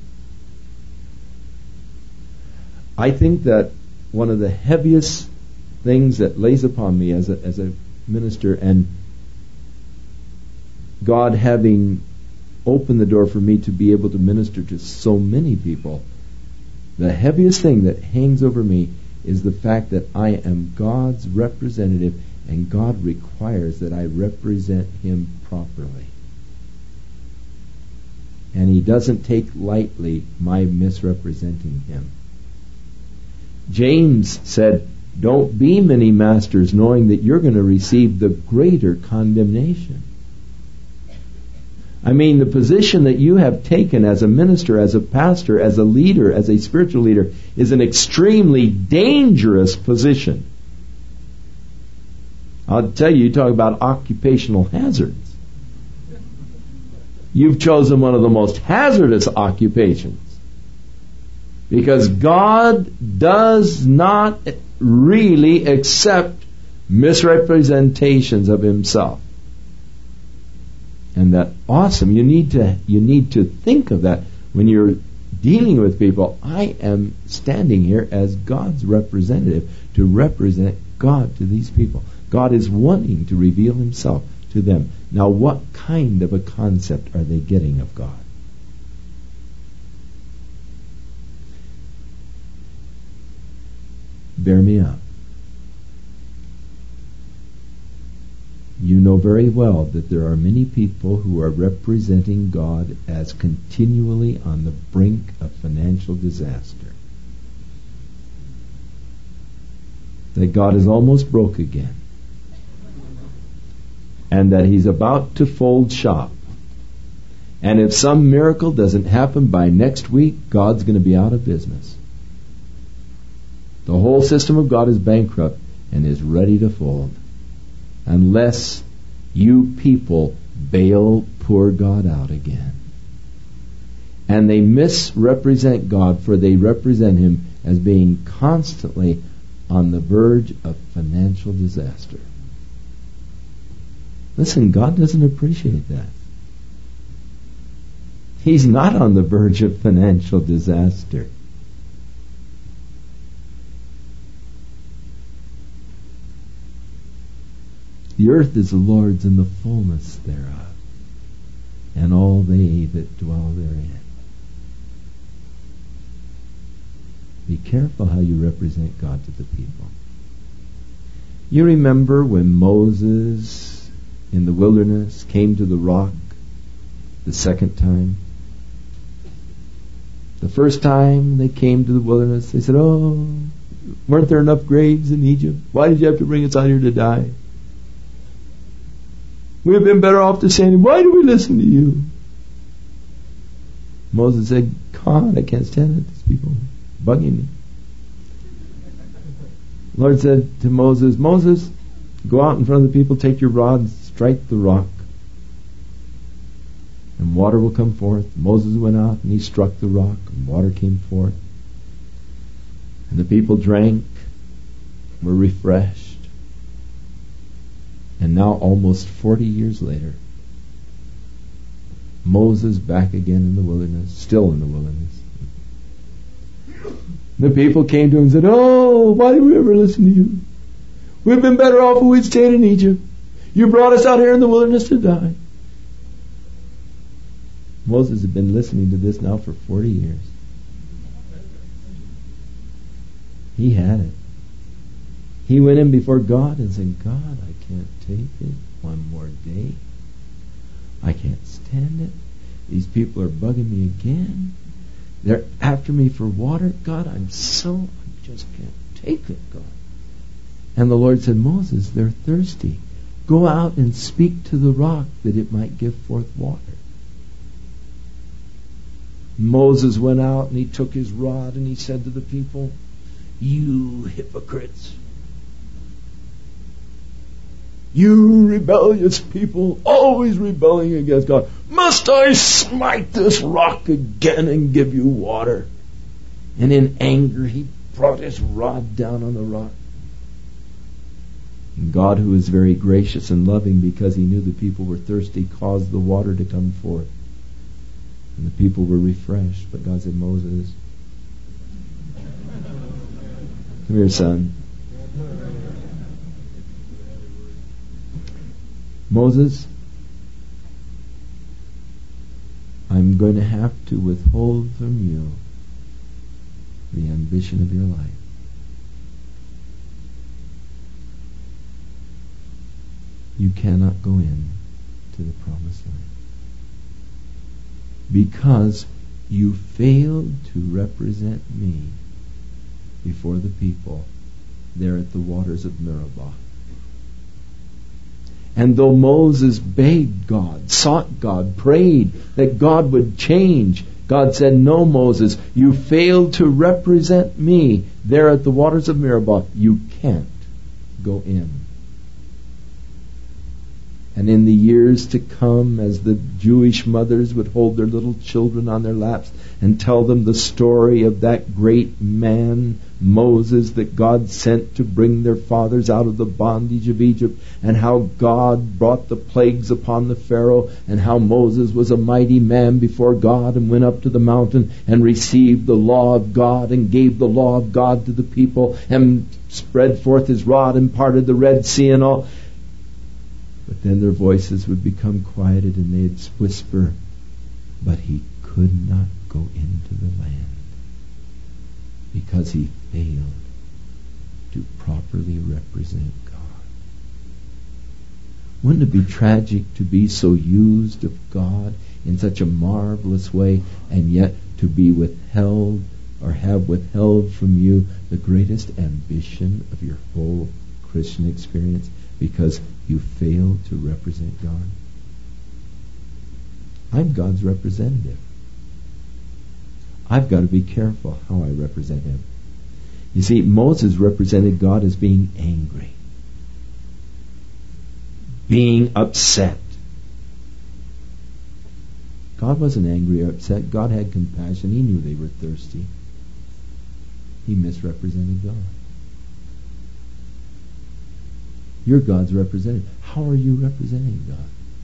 I think that one of the heaviest things that lays upon me as a, as a minister, and God having opened the door for me to be able to minister to so many people, the heaviest thing that hangs over me is the fact that I am God's representative, and God requires that I represent him properly. And he doesn't take lightly my misrepresenting him. James said, don't be many masters, knowing that you're going to receive the greater condemnation. I mean, the position that you have taken as a minister, as a pastor, as a leader, as a spiritual leader, is an extremely dangerous position. I'll tell you, you talk about occupational hazards. You've chosen one of the most hazardous occupations. Because God does not really accept misrepresentations of himself. And that awesome. You need to you need to think of that when you're dealing with people. I am standing here as God's representative to represent God to these people. God is wanting to reveal himself to them. Now, what kind of a concept are they getting of God? Bear me up. You know very well that there are many people who are representing God as continually on the brink of financial disaster. That God is almost broke again. And that he's about to fold shop. And if some miracle doesn't happen by next week, God's going to be out of business. The whole system of God is bankrupt and is ready to fold. Unless you people bail poor God out again. And they misrepresent God, for they represent him as being constantly on the verge of financial disaster. Listen, God doesn't appreciate that. He's not on the verge of financial disaster. The earth is the Lord's and the fullness thereof, and all they that dwell therein. Be careful how you represent God to the people. You remember when Moses in the wilderness came to the rock the second time? The first time they came to the wilderness, they said, oh, weren't there enough graves in Egypt? Why did you have to bring us out here to die? We have been better off to say, why do we listen to you? Moses said, God, I can't stand it. These people bugging me. The Lord said to Moses, Moses, go out in front of the people, take your rod and strike the rock. and water will come forth. Moses went out and he struck the rock, and water came forth. And the people drank, were refreshed. And now, almost forty years later, Moses back again in the wilderness, still in the wilderness. The people came to him and said, "Oh, why did we ever listen to you? We've been better off if we'd stayed in Egypt. You brought us out here in the wilderness to die." Moses had been listening to this now for forty years. He had it. He went in before God and said, "God, I can't take it one more day. I can't stand it. These people are bugging me again. They're after me for water. God, I'm so, I just can't take it, God." And the Lord said, "Moses, they're thirsty. Go out and speak to the rock that it might give forth water." Moses went out and he took his rod and he said to the people, "You hypocrites, you rebellious people, always rebelling against God, must I smite this rock again and give you water?" And in anger he brought his rod down on the rock. And God, who is very gracious and loving because he knew the people were thirsty, caused the water to come forth. And the people were refreshed. But God said, "Moses, come here, son. Moses, I'm going to have to withhold from you the ambition of your life. You cannot go in to the promised land because you failed to represent me before the people there at the waters of Meribah." And though Moses begged God, sought God, prayed that God would change, God said, "No, Moses, you failed to represent me there at the waters of Meribah. You can't go in." And in the years to come, as the Jewish mothers would hold their little children on their laps and tell them the story of that great man, Moses, that God sent to bring their fathers out of the bondage of Egypt, and how God brought the plagues upon the Pharaoh, and how Moses was a mighty man before God and went up to the mountain and received the law of God and gave the law of God to the people and spread forth his rod and parted the Red Sea and all. But then their voices would become quieted and they'd whisper, "But he could not go into the land because he failed to properly represent God." Wouldn't it be tragic to be so used of God in such a marvelous way and yet to be withheld or have withheld from you the greatest ambition of your whole Christian experience because you failed to represent God? I'm God's representative. I've got to be careful how I represent him. You see, Moses represented God as being angry, being upset. God wasn't angry or upset. God had compassion. He knew they were thirsty. He misrepresented God. You're God's representative. How are you representing God?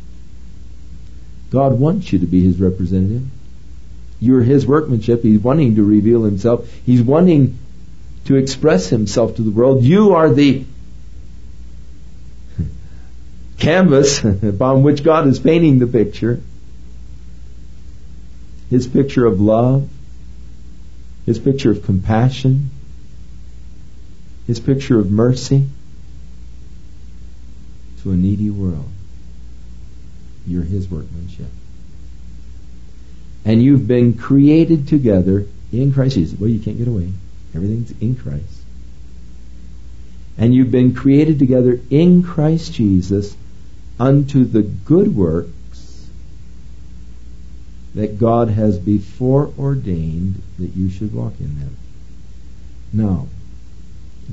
God wants you to be his representative. You're his workmanship. He's wanting to reveal himself. He's wanting to express himself to the world. You are the canvas upon which God is painting the picture. His picture of love, his picture of compassion, his picture of mercy to a needy world. You're his workmanship. And you've been created together in Christ Jesus. Well, you can't get away. Everything's in Christ. And you've been created together in Christ Jesus unto the good works that God has before ordained that you should walk in them. Now,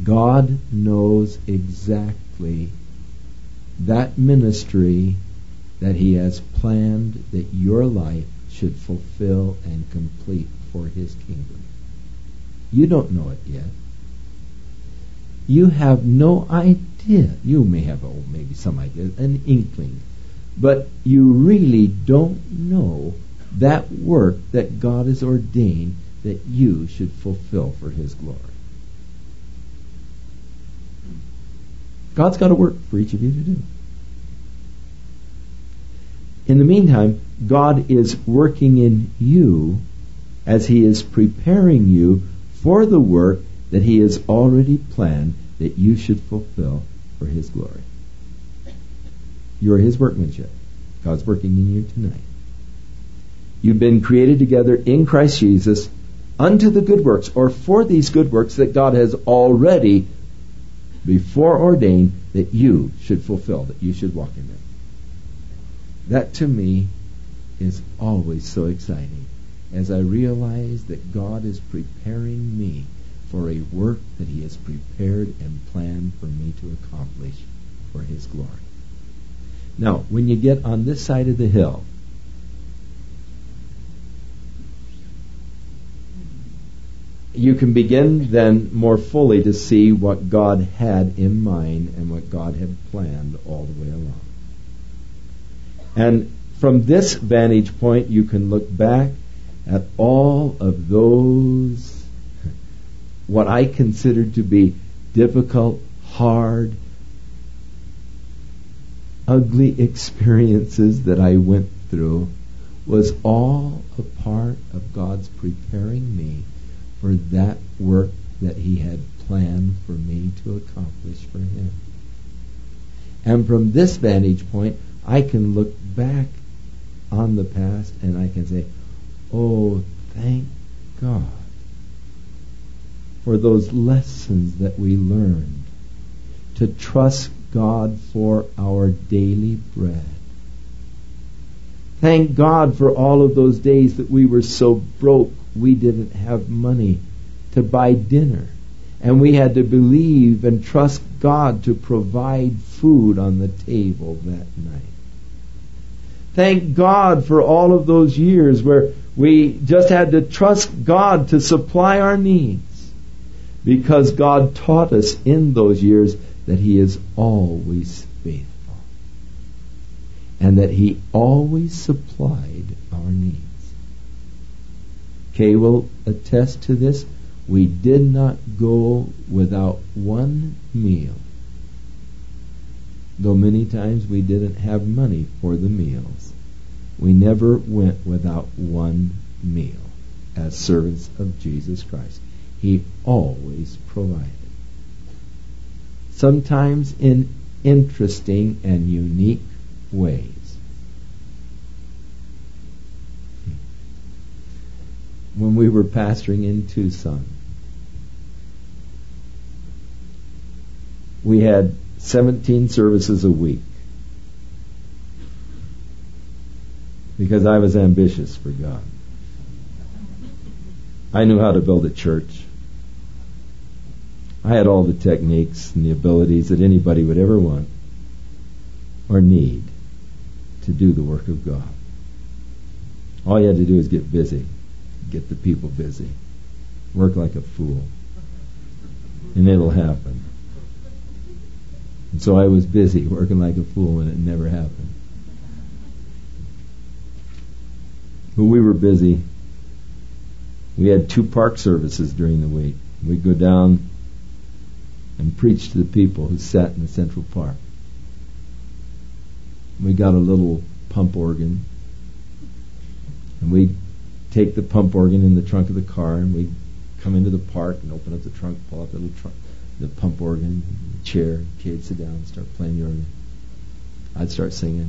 God knows exactly that ministry that He has planned that your life should fulfill and complete for His kingdom. You don't know it yet. You have no idea. You may have, oh, maybe some idea, an inkling. But you really don't know that work that God has ordained that you should fulfill for His glory. God's got a work for each of you to do. In the meantime, God is working in you as He is preparing you for the work that He has already planned that you should fulfill for His glory. You are His workmanship. God's working in you tonight. You've been created together in Christ Jesus unto the good works, or for these good works that God has already before ordained that you should fulfill, that you should walk in them. That to me is always so exciting as I realize that God is preparing me for a work that He has prepared and planned for me to accomplish for His glory. Now, when you get on this side of the hill, you can begin then more fully to see what God had in mind and what God had planned all the way along. And from this vantage point, you can look back at all of those, what I considered to be difficult, hard, ugly experiences that I went through, was all a part of God's preparing me for that work that He had planned for me to accomplish for Him. And from this vantage point, I can look back on the past and I can say, oh, thank God for those lessons that we learned to trust God for our daily bread. Thank God for all of those days that we were so broke we didn't have money to buy dinner, and we had to believe and trust God to provide food on the table that night. Thank God for all of those years where we just had to trust God to supply our needs, because God taught us in those years that He is always faithful and that He always supplied our needs. Kay will attest to this. We did not go without one meal, though many times we didn't have money for the meals. We never went without one meal as servants of Jesus Christ. He always provided. Sometimes in interesting and unique ways. When we were pastoring in Tucson, we had seventeen services a week because I was ambitious for God. I knew how to build a church. I had all the techniques and the abilities that anybody would ever want or need to do the work of God. All you had to do is get busy. Get the people busy. Work like a fool. And it'll happen. And so I was busy working like a fool and it never happened. But we were busy. We had two park services during the week. We'd go down and preach to the people who sat in the Central Park. We got a little pump organ, and we'd take the pump organ in the trunk of the car, and we'd come into the park and open up the trunk, pull out the little trunk, the pump organ, the chair, kids sit down and start playing the organ. I'd start singing.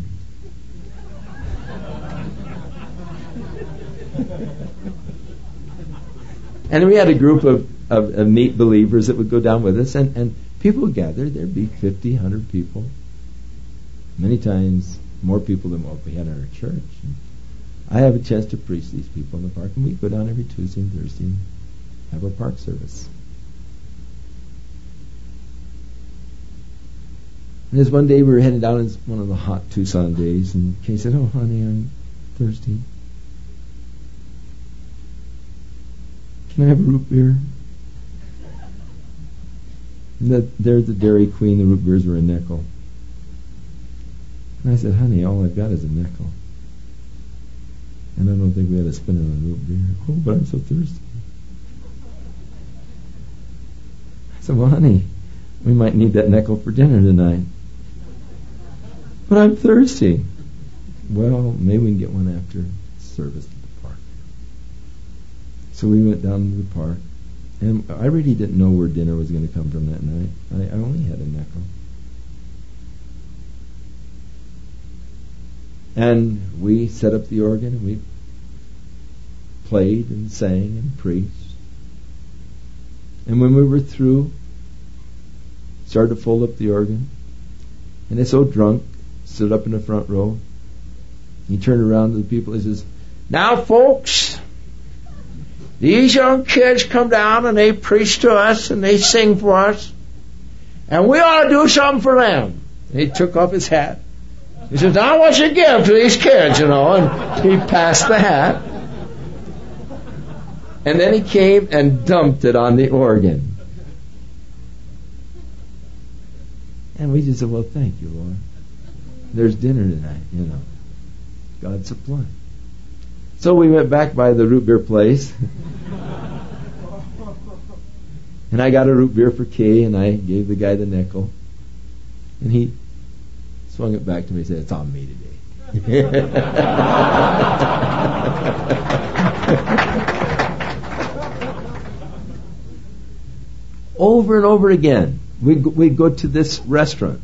And we had a group of, of, of neat believers that would go down with us, and, and people would gather. There'd be fifty, one hundred people. Many times more people than what we had in our church. And I have a chance to preach these people in the park, and we'd go down every Tuesday and Thursday and have our park service. And this one day we were heading down, it's one of the hot Tucson days, and Kay said, "Oh, honey, I'm thirsty. Can I have a root beer?" And the, there at the Dairy Queen, the root beers were a nickel. And I said, "Honey, all I've got is a nickel. And I don't think we had to spend it on a root beer." "Oh, but I'm so thirsty." I said, "Well, honey, we might need that nickel for dinner tonight." "But I'm thirsty." "Well, maybe we can get one after service at the park." So we went down to the park, and I really didn't know where dinner was going to come from that night. I, I only had a nickel. And we set up the organ, and we played and sang and preached. And when we were through, started to fold up the organ, and this old drunk stood up in the front row. He turned around to the people and says, "Now, folks, these young kids come down and they preach to us and they sing for us, and we ought to do something for them." And he took off his hat. He says, "Now, what you give to these kids, you know?" And he passed the hat. And then he came and dumped it on the organ. And we just said, "Well, thank you, Lord. There's dinner tonight, you know. God supply." So we went back by the root beer place. And I got a root beer for Kay, and I gave the guy the nickel. And he swung it back to me and said, "It's on me today." Over and over again, we'd, we'd go to this restaurant.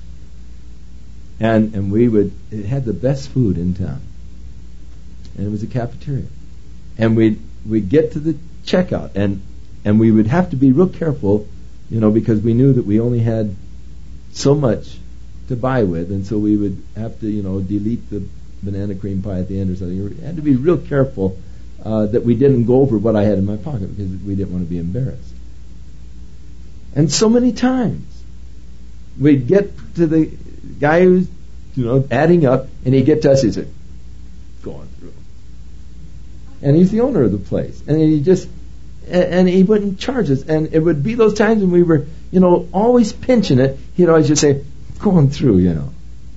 And and we would, it had the best food in town. And it was a cafeteria. And we'd, we'd get to the checkout, and, and we would have to be real careful, you know, because we knew that we only had so much to buy with, and so we would have to, you know, delete the banana cream pie at the end or something. We had to be real careful uh, that we didn't go over what I had in my pocket, because we didn't want to be embarrassed. And so many times we'd get to the guy who's, you know, adding up, and he'd get to us, he'd say, "Going through." And he's the owner of the place. And he just, and he wouldn't charge us. And it would be those times when we were, you know, always pinching it. He'd always just say, "Going through," you know.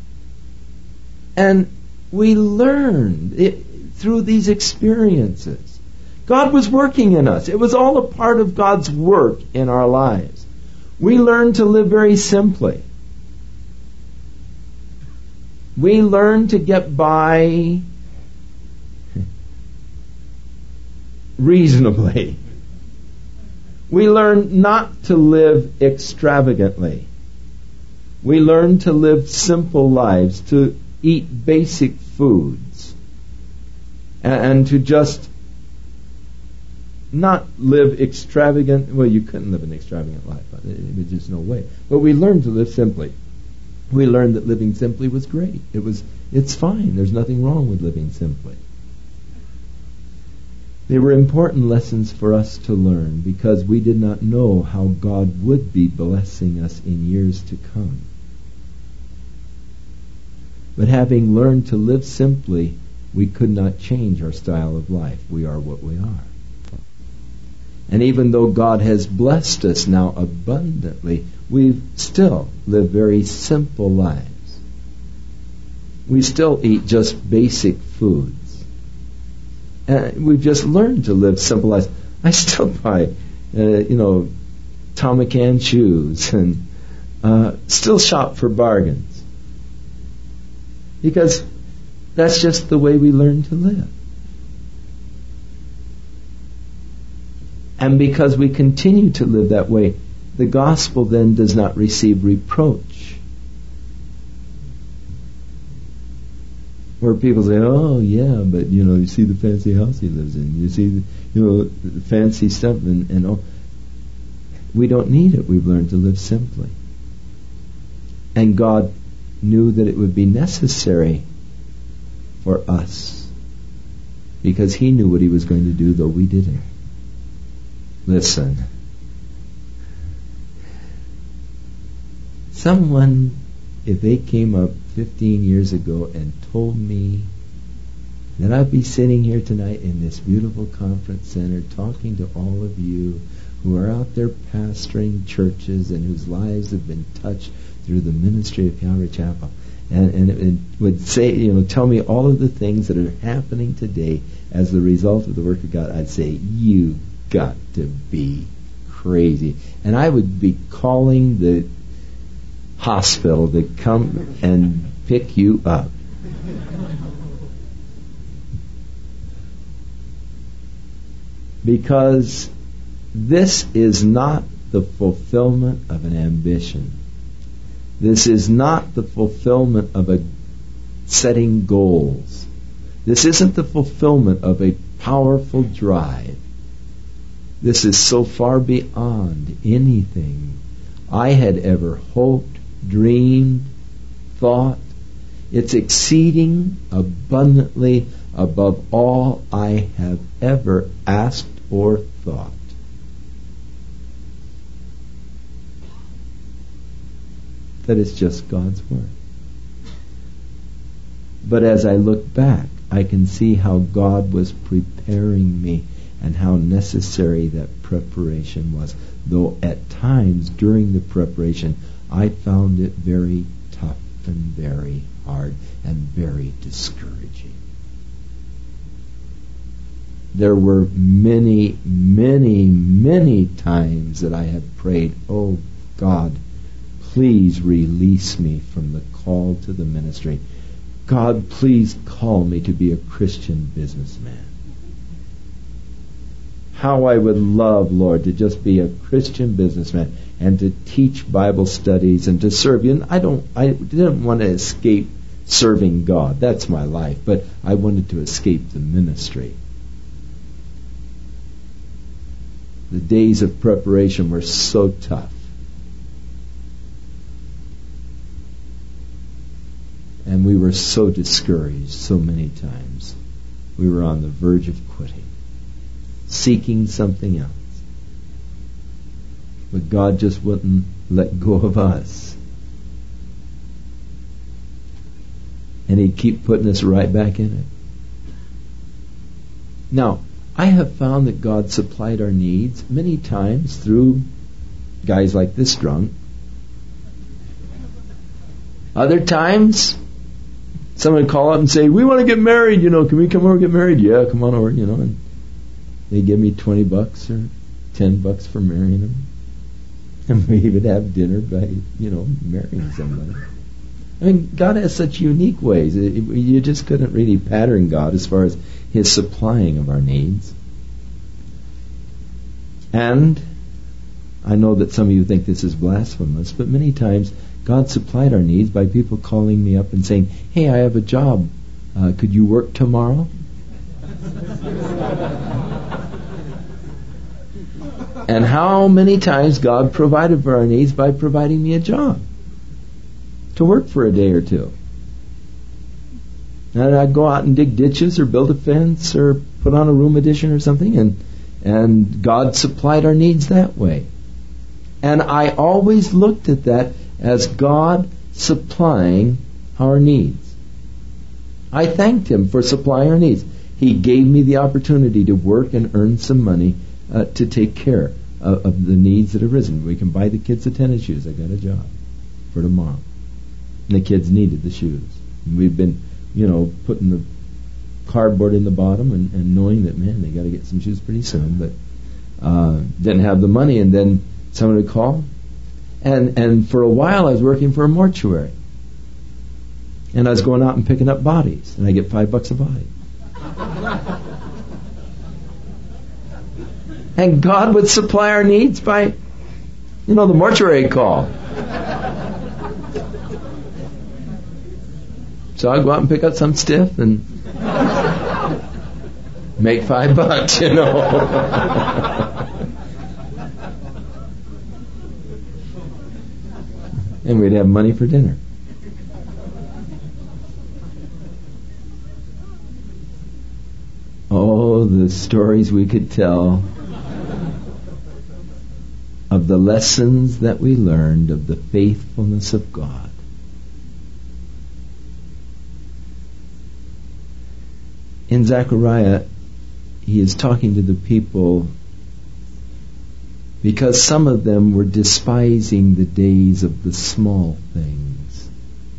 And we learned it through these experiences. God was working in us. It was all a part of God's work in our lives. We learned to live very simply. We learned to get by reasonably. We learned not to live extravagantly. We learned to live simple lives, to eat basic foods, and to just not live extravagant. Well, you couldn't live an extravagant life. There was just no way. But we learned to live simply. We learned that living simply was great. It was, it's fine. There's nothing wrong with living simply. They were important lessons for us to learn, because we did not know how God would be blessing us in years to come. But having learned to live simply, we could not change our style of life. We are what we are. And even though God has blessed us now abundantly, we still live very simple lives. We still eat just basic foods. And we've just learned to live simple lives. I still buy, uh, you know, Tommy Can shoes, and uh, still shop for bargains. Because that's just the way we learn to live. And because we continue to live that way, the gospel then does not receive reproach. Where people say, "Oh yeah, but you know, you see the fancy house he lives in, you see the, you know, the fancy stuff and, and all." We don't need it. We've learned to live simply. And God knew that it would be necessary for us, because He knew what He was going to do, though we didn't. Listen. Someone if they came up fifteen years ago and told me that I'd be sitting here tonight in this beautiful conference center talking to all of you who are out there pastoring churches and whose lives have been touched through the ministry of Calvary Chapel, and, and it would say, you know, tell me all of the things that are happening today as the result of the work of God, I'd say, you got to be crazy. And I would be calling the hospital to come and pick you up. Because this is not the fulfillment of an ambition. This is not the fulfillment of a setting goals. This isn't the fulfillment of a powerful drive. This is so far beyond anything I had ever hoped, dreamed, thought. It's exceeding abundantly above all I have ever asked or thought. That is just God's Word. But as I look back, I can see how God was preparing me and how necessary that preparation was. Though at times during the preparation, I found it very tough and very hard and very discouraging. There were many, many, many times that I have prayed, oh God, please release me from the call to the ministry. God, please call me to be a Christian businessman. How I would love, Lord, to just be a Christian businessman and to teach Bible studies and to serve you. And I don't, I didn't want to escape serving God. That's my life. But I wanted to escape the ministry. The days of preparation were so tough. And we were so discouraged so many times. We were on the verge of quitting, seeking something else. But God just wouldn't let go of us. And He'd keep putting us right back in it. Now, I have found that God supplied our needs many times through guys like this drunk. Other times, someone would call up and say, we want to get married, you know, can we come over and get married? Yeah, come on over, you know. And they give me twenty bucks or ten bucks for marrying them. And we would have dinner by, you know, marrying somebody. I mean, God has such unique ways. It, it, you just couldn't really pattern God as far as His supplying of our needs. And I know that some of you think this is blasphemous, but many times God supplied our needs by people calling me up and saying, hey, I have a job. Uh, could you work tomorrow? And how many times God provided for our needs by providing me a job to work for a day or two. And I'd go out and dig ditches or build a fence or put on a room addition or something, and and God supplied our needs that way. And I always looked at that as God supplying our needs. I thanked Him for supplying our needs. He gave me the opportunity to work and earn some money uh, to take care of, of the needs that have arisen. We can buy the kids the tennis shoes. I got a job for tomorrow. And the kids needed the shoes. And we've been, you know, putting the cardboard in the bottom and, and knowing that, man, they got to get some shoes pretty soon. But uh, didn't have the money, and then someone would call. And and for a while I was working for a mortuary. And I was going out and picking up bodies. And I get five bucks a body. And God would supply our needs by, you know, the mortuary call. So I'd go out and pick up some stiff and make five bucks, you know. And we'd have money for dinner. Oh, the stories we could tell of the lessons that we learned of the faithfulness of God. in Zechariah, he is talking to the people because some of them were despising the days of the small things.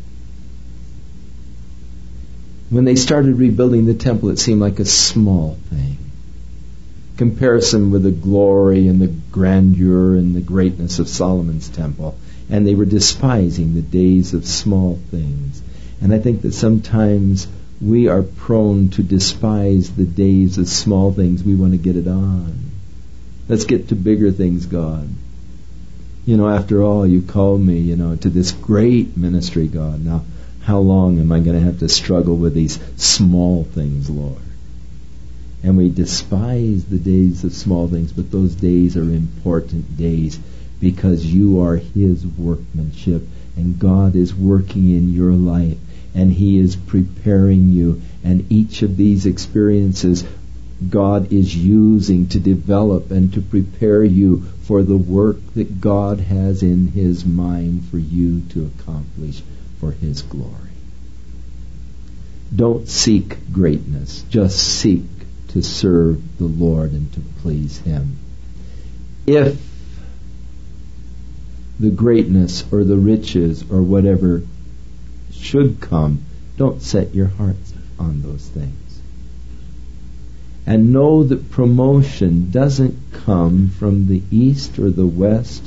When they started rebuilding the temple, it seemed like a small thing. Comparison with the glory and the grandeur and the greatness of Solomon's temple. And they were despising the days of small things. And I think that sometimes we are prone to despise the days of small things. We want to get it on. Let's get to bigger things, God. You know, after all, you called me, you know, to this great ministry, God. Now, how long am I going to have to struggle with these small things, Lord? And we despise the days of small things, but those days are important days because you are His workmanship, and God is working in your life, and He is preparing you, and each of these experiences God is using to develop and to prepare you for the work that God has in His mind for you to accomplish for His glory. Don't seek greatness. Just seek to serve the Lord and to please Him. If the greatness or the riches or whatever should come, don't set your hearts on those things. And know that promotion doesn't come from the east or the west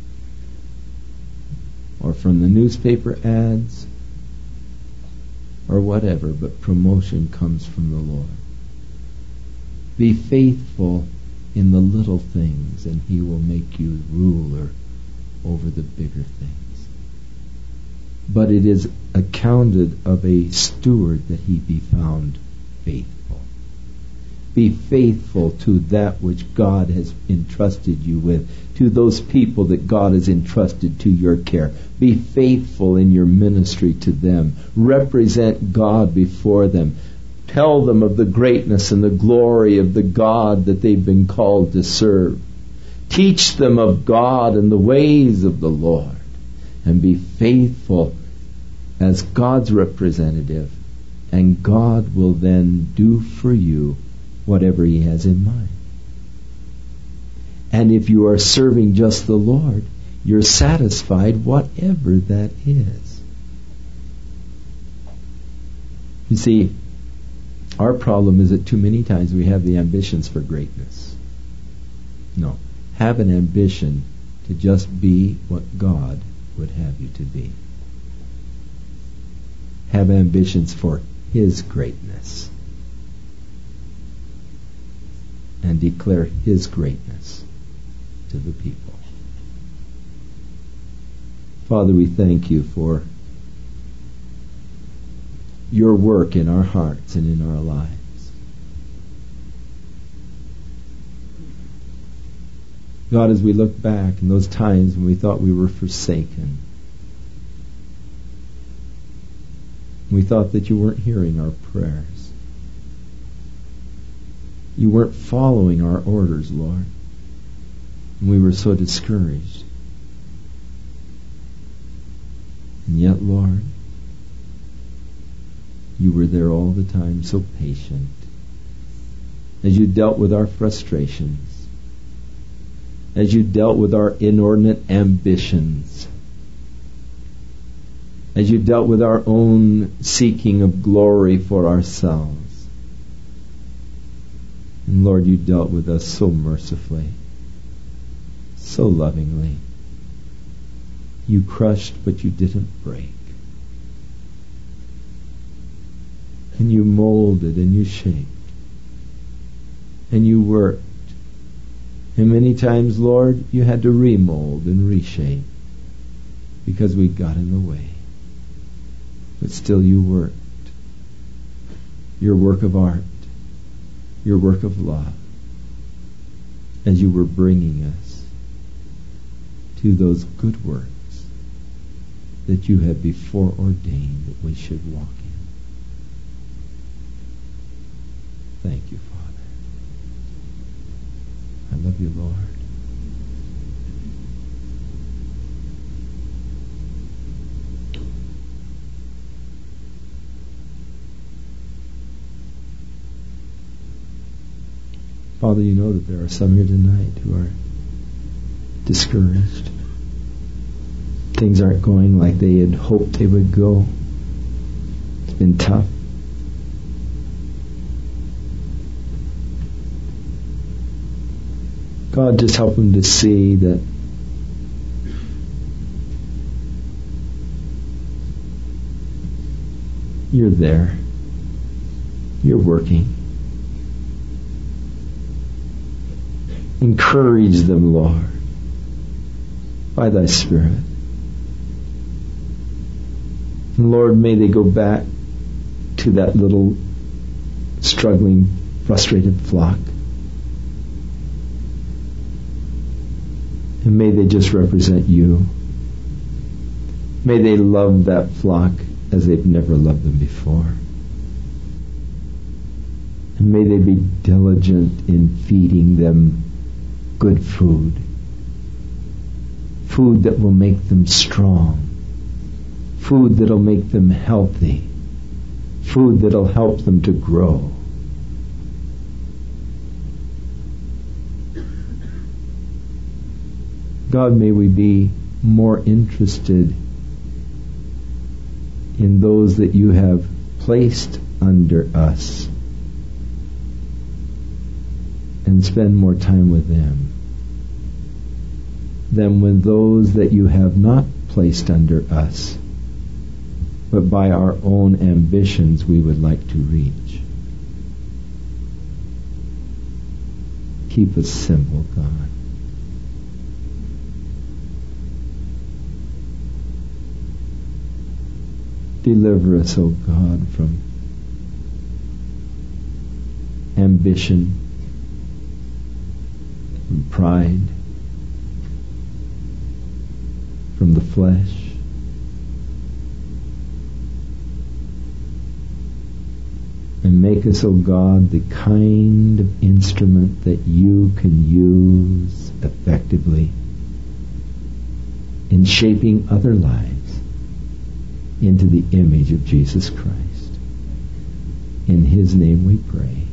or from the newspaper ads or whatever, but promotion comes from the Lord. Be faithful in the little things, and He will make you ruler over the bigger things. But it is accounted of a steward that he be found faithful. Be faithful to that which God has entrusted you with, to those people that God has entrusted to your care. Be faithful in your ministry to them. Represent God before them. Tell them of the greatness and the glory of the God that they've been called to serve. Teach them of God and the ways of the Lord. And be faithful as God's representative. And God will then do for you whatever He has in mind. And if you are serving just the Lord, you're satisfied whatever that is. You see, our problem is that too many times we have the ambitions for greatness. No. Have an ambition to just be what God would have you to be. Have ambitions for His greatness. And declare His greatness to the people. Father, we thank You for Your work in our hearts and in our lives. God, as we look back in those times when we thought we were forsaken, we thought that You weren't hearing our prayers. You weren't following our orders, Lord. And we were so discouraged. And yet, Lord, You were there all the time, so patient. As You dealt with our frustrations. As You dealt with our inordinate ambitions. As You dealt with our own seeking of glory for ourselves. And Lord, You dealt with us so mercifully, so lovingly. You crushed, but You didn't break. And You molded and You shaped. And You worked. And many times, Lord, You had to remold and reshape because we got in the way. But still You worked. Your work of art. Your work of love, as You were bringing us to those good works that You had before ordained that we should walk in. Thank You, Father. I love You, Lord. Father, you know that there are some here tonight who are discouraged. Things aren't going like they had hoped they would go. It's been tough. God, just help them to see that you're there. You're working. Encourage them, Lord, by thy Spirit. And Lord, may they go back to that little struggling, frustrated flock. And may they just represent you. May they love that flock as they've never loved them before. And may they be diligent in feeding them good food. Food that will make them strong. Food that will make them healthy. Food that will help them to grow. God, may we be more interested in those that you have placed under us and spend more time with them than with those that you have not placed under us, but by our own ambitions we would like to reach. Keep us simple, God. Deliver us, O God, from ambition, from pride, from the flesh. And make us, O God, the kind of instrument that you can use effectively in shaping other lives into the image of Jesus Christ. In His name we pray.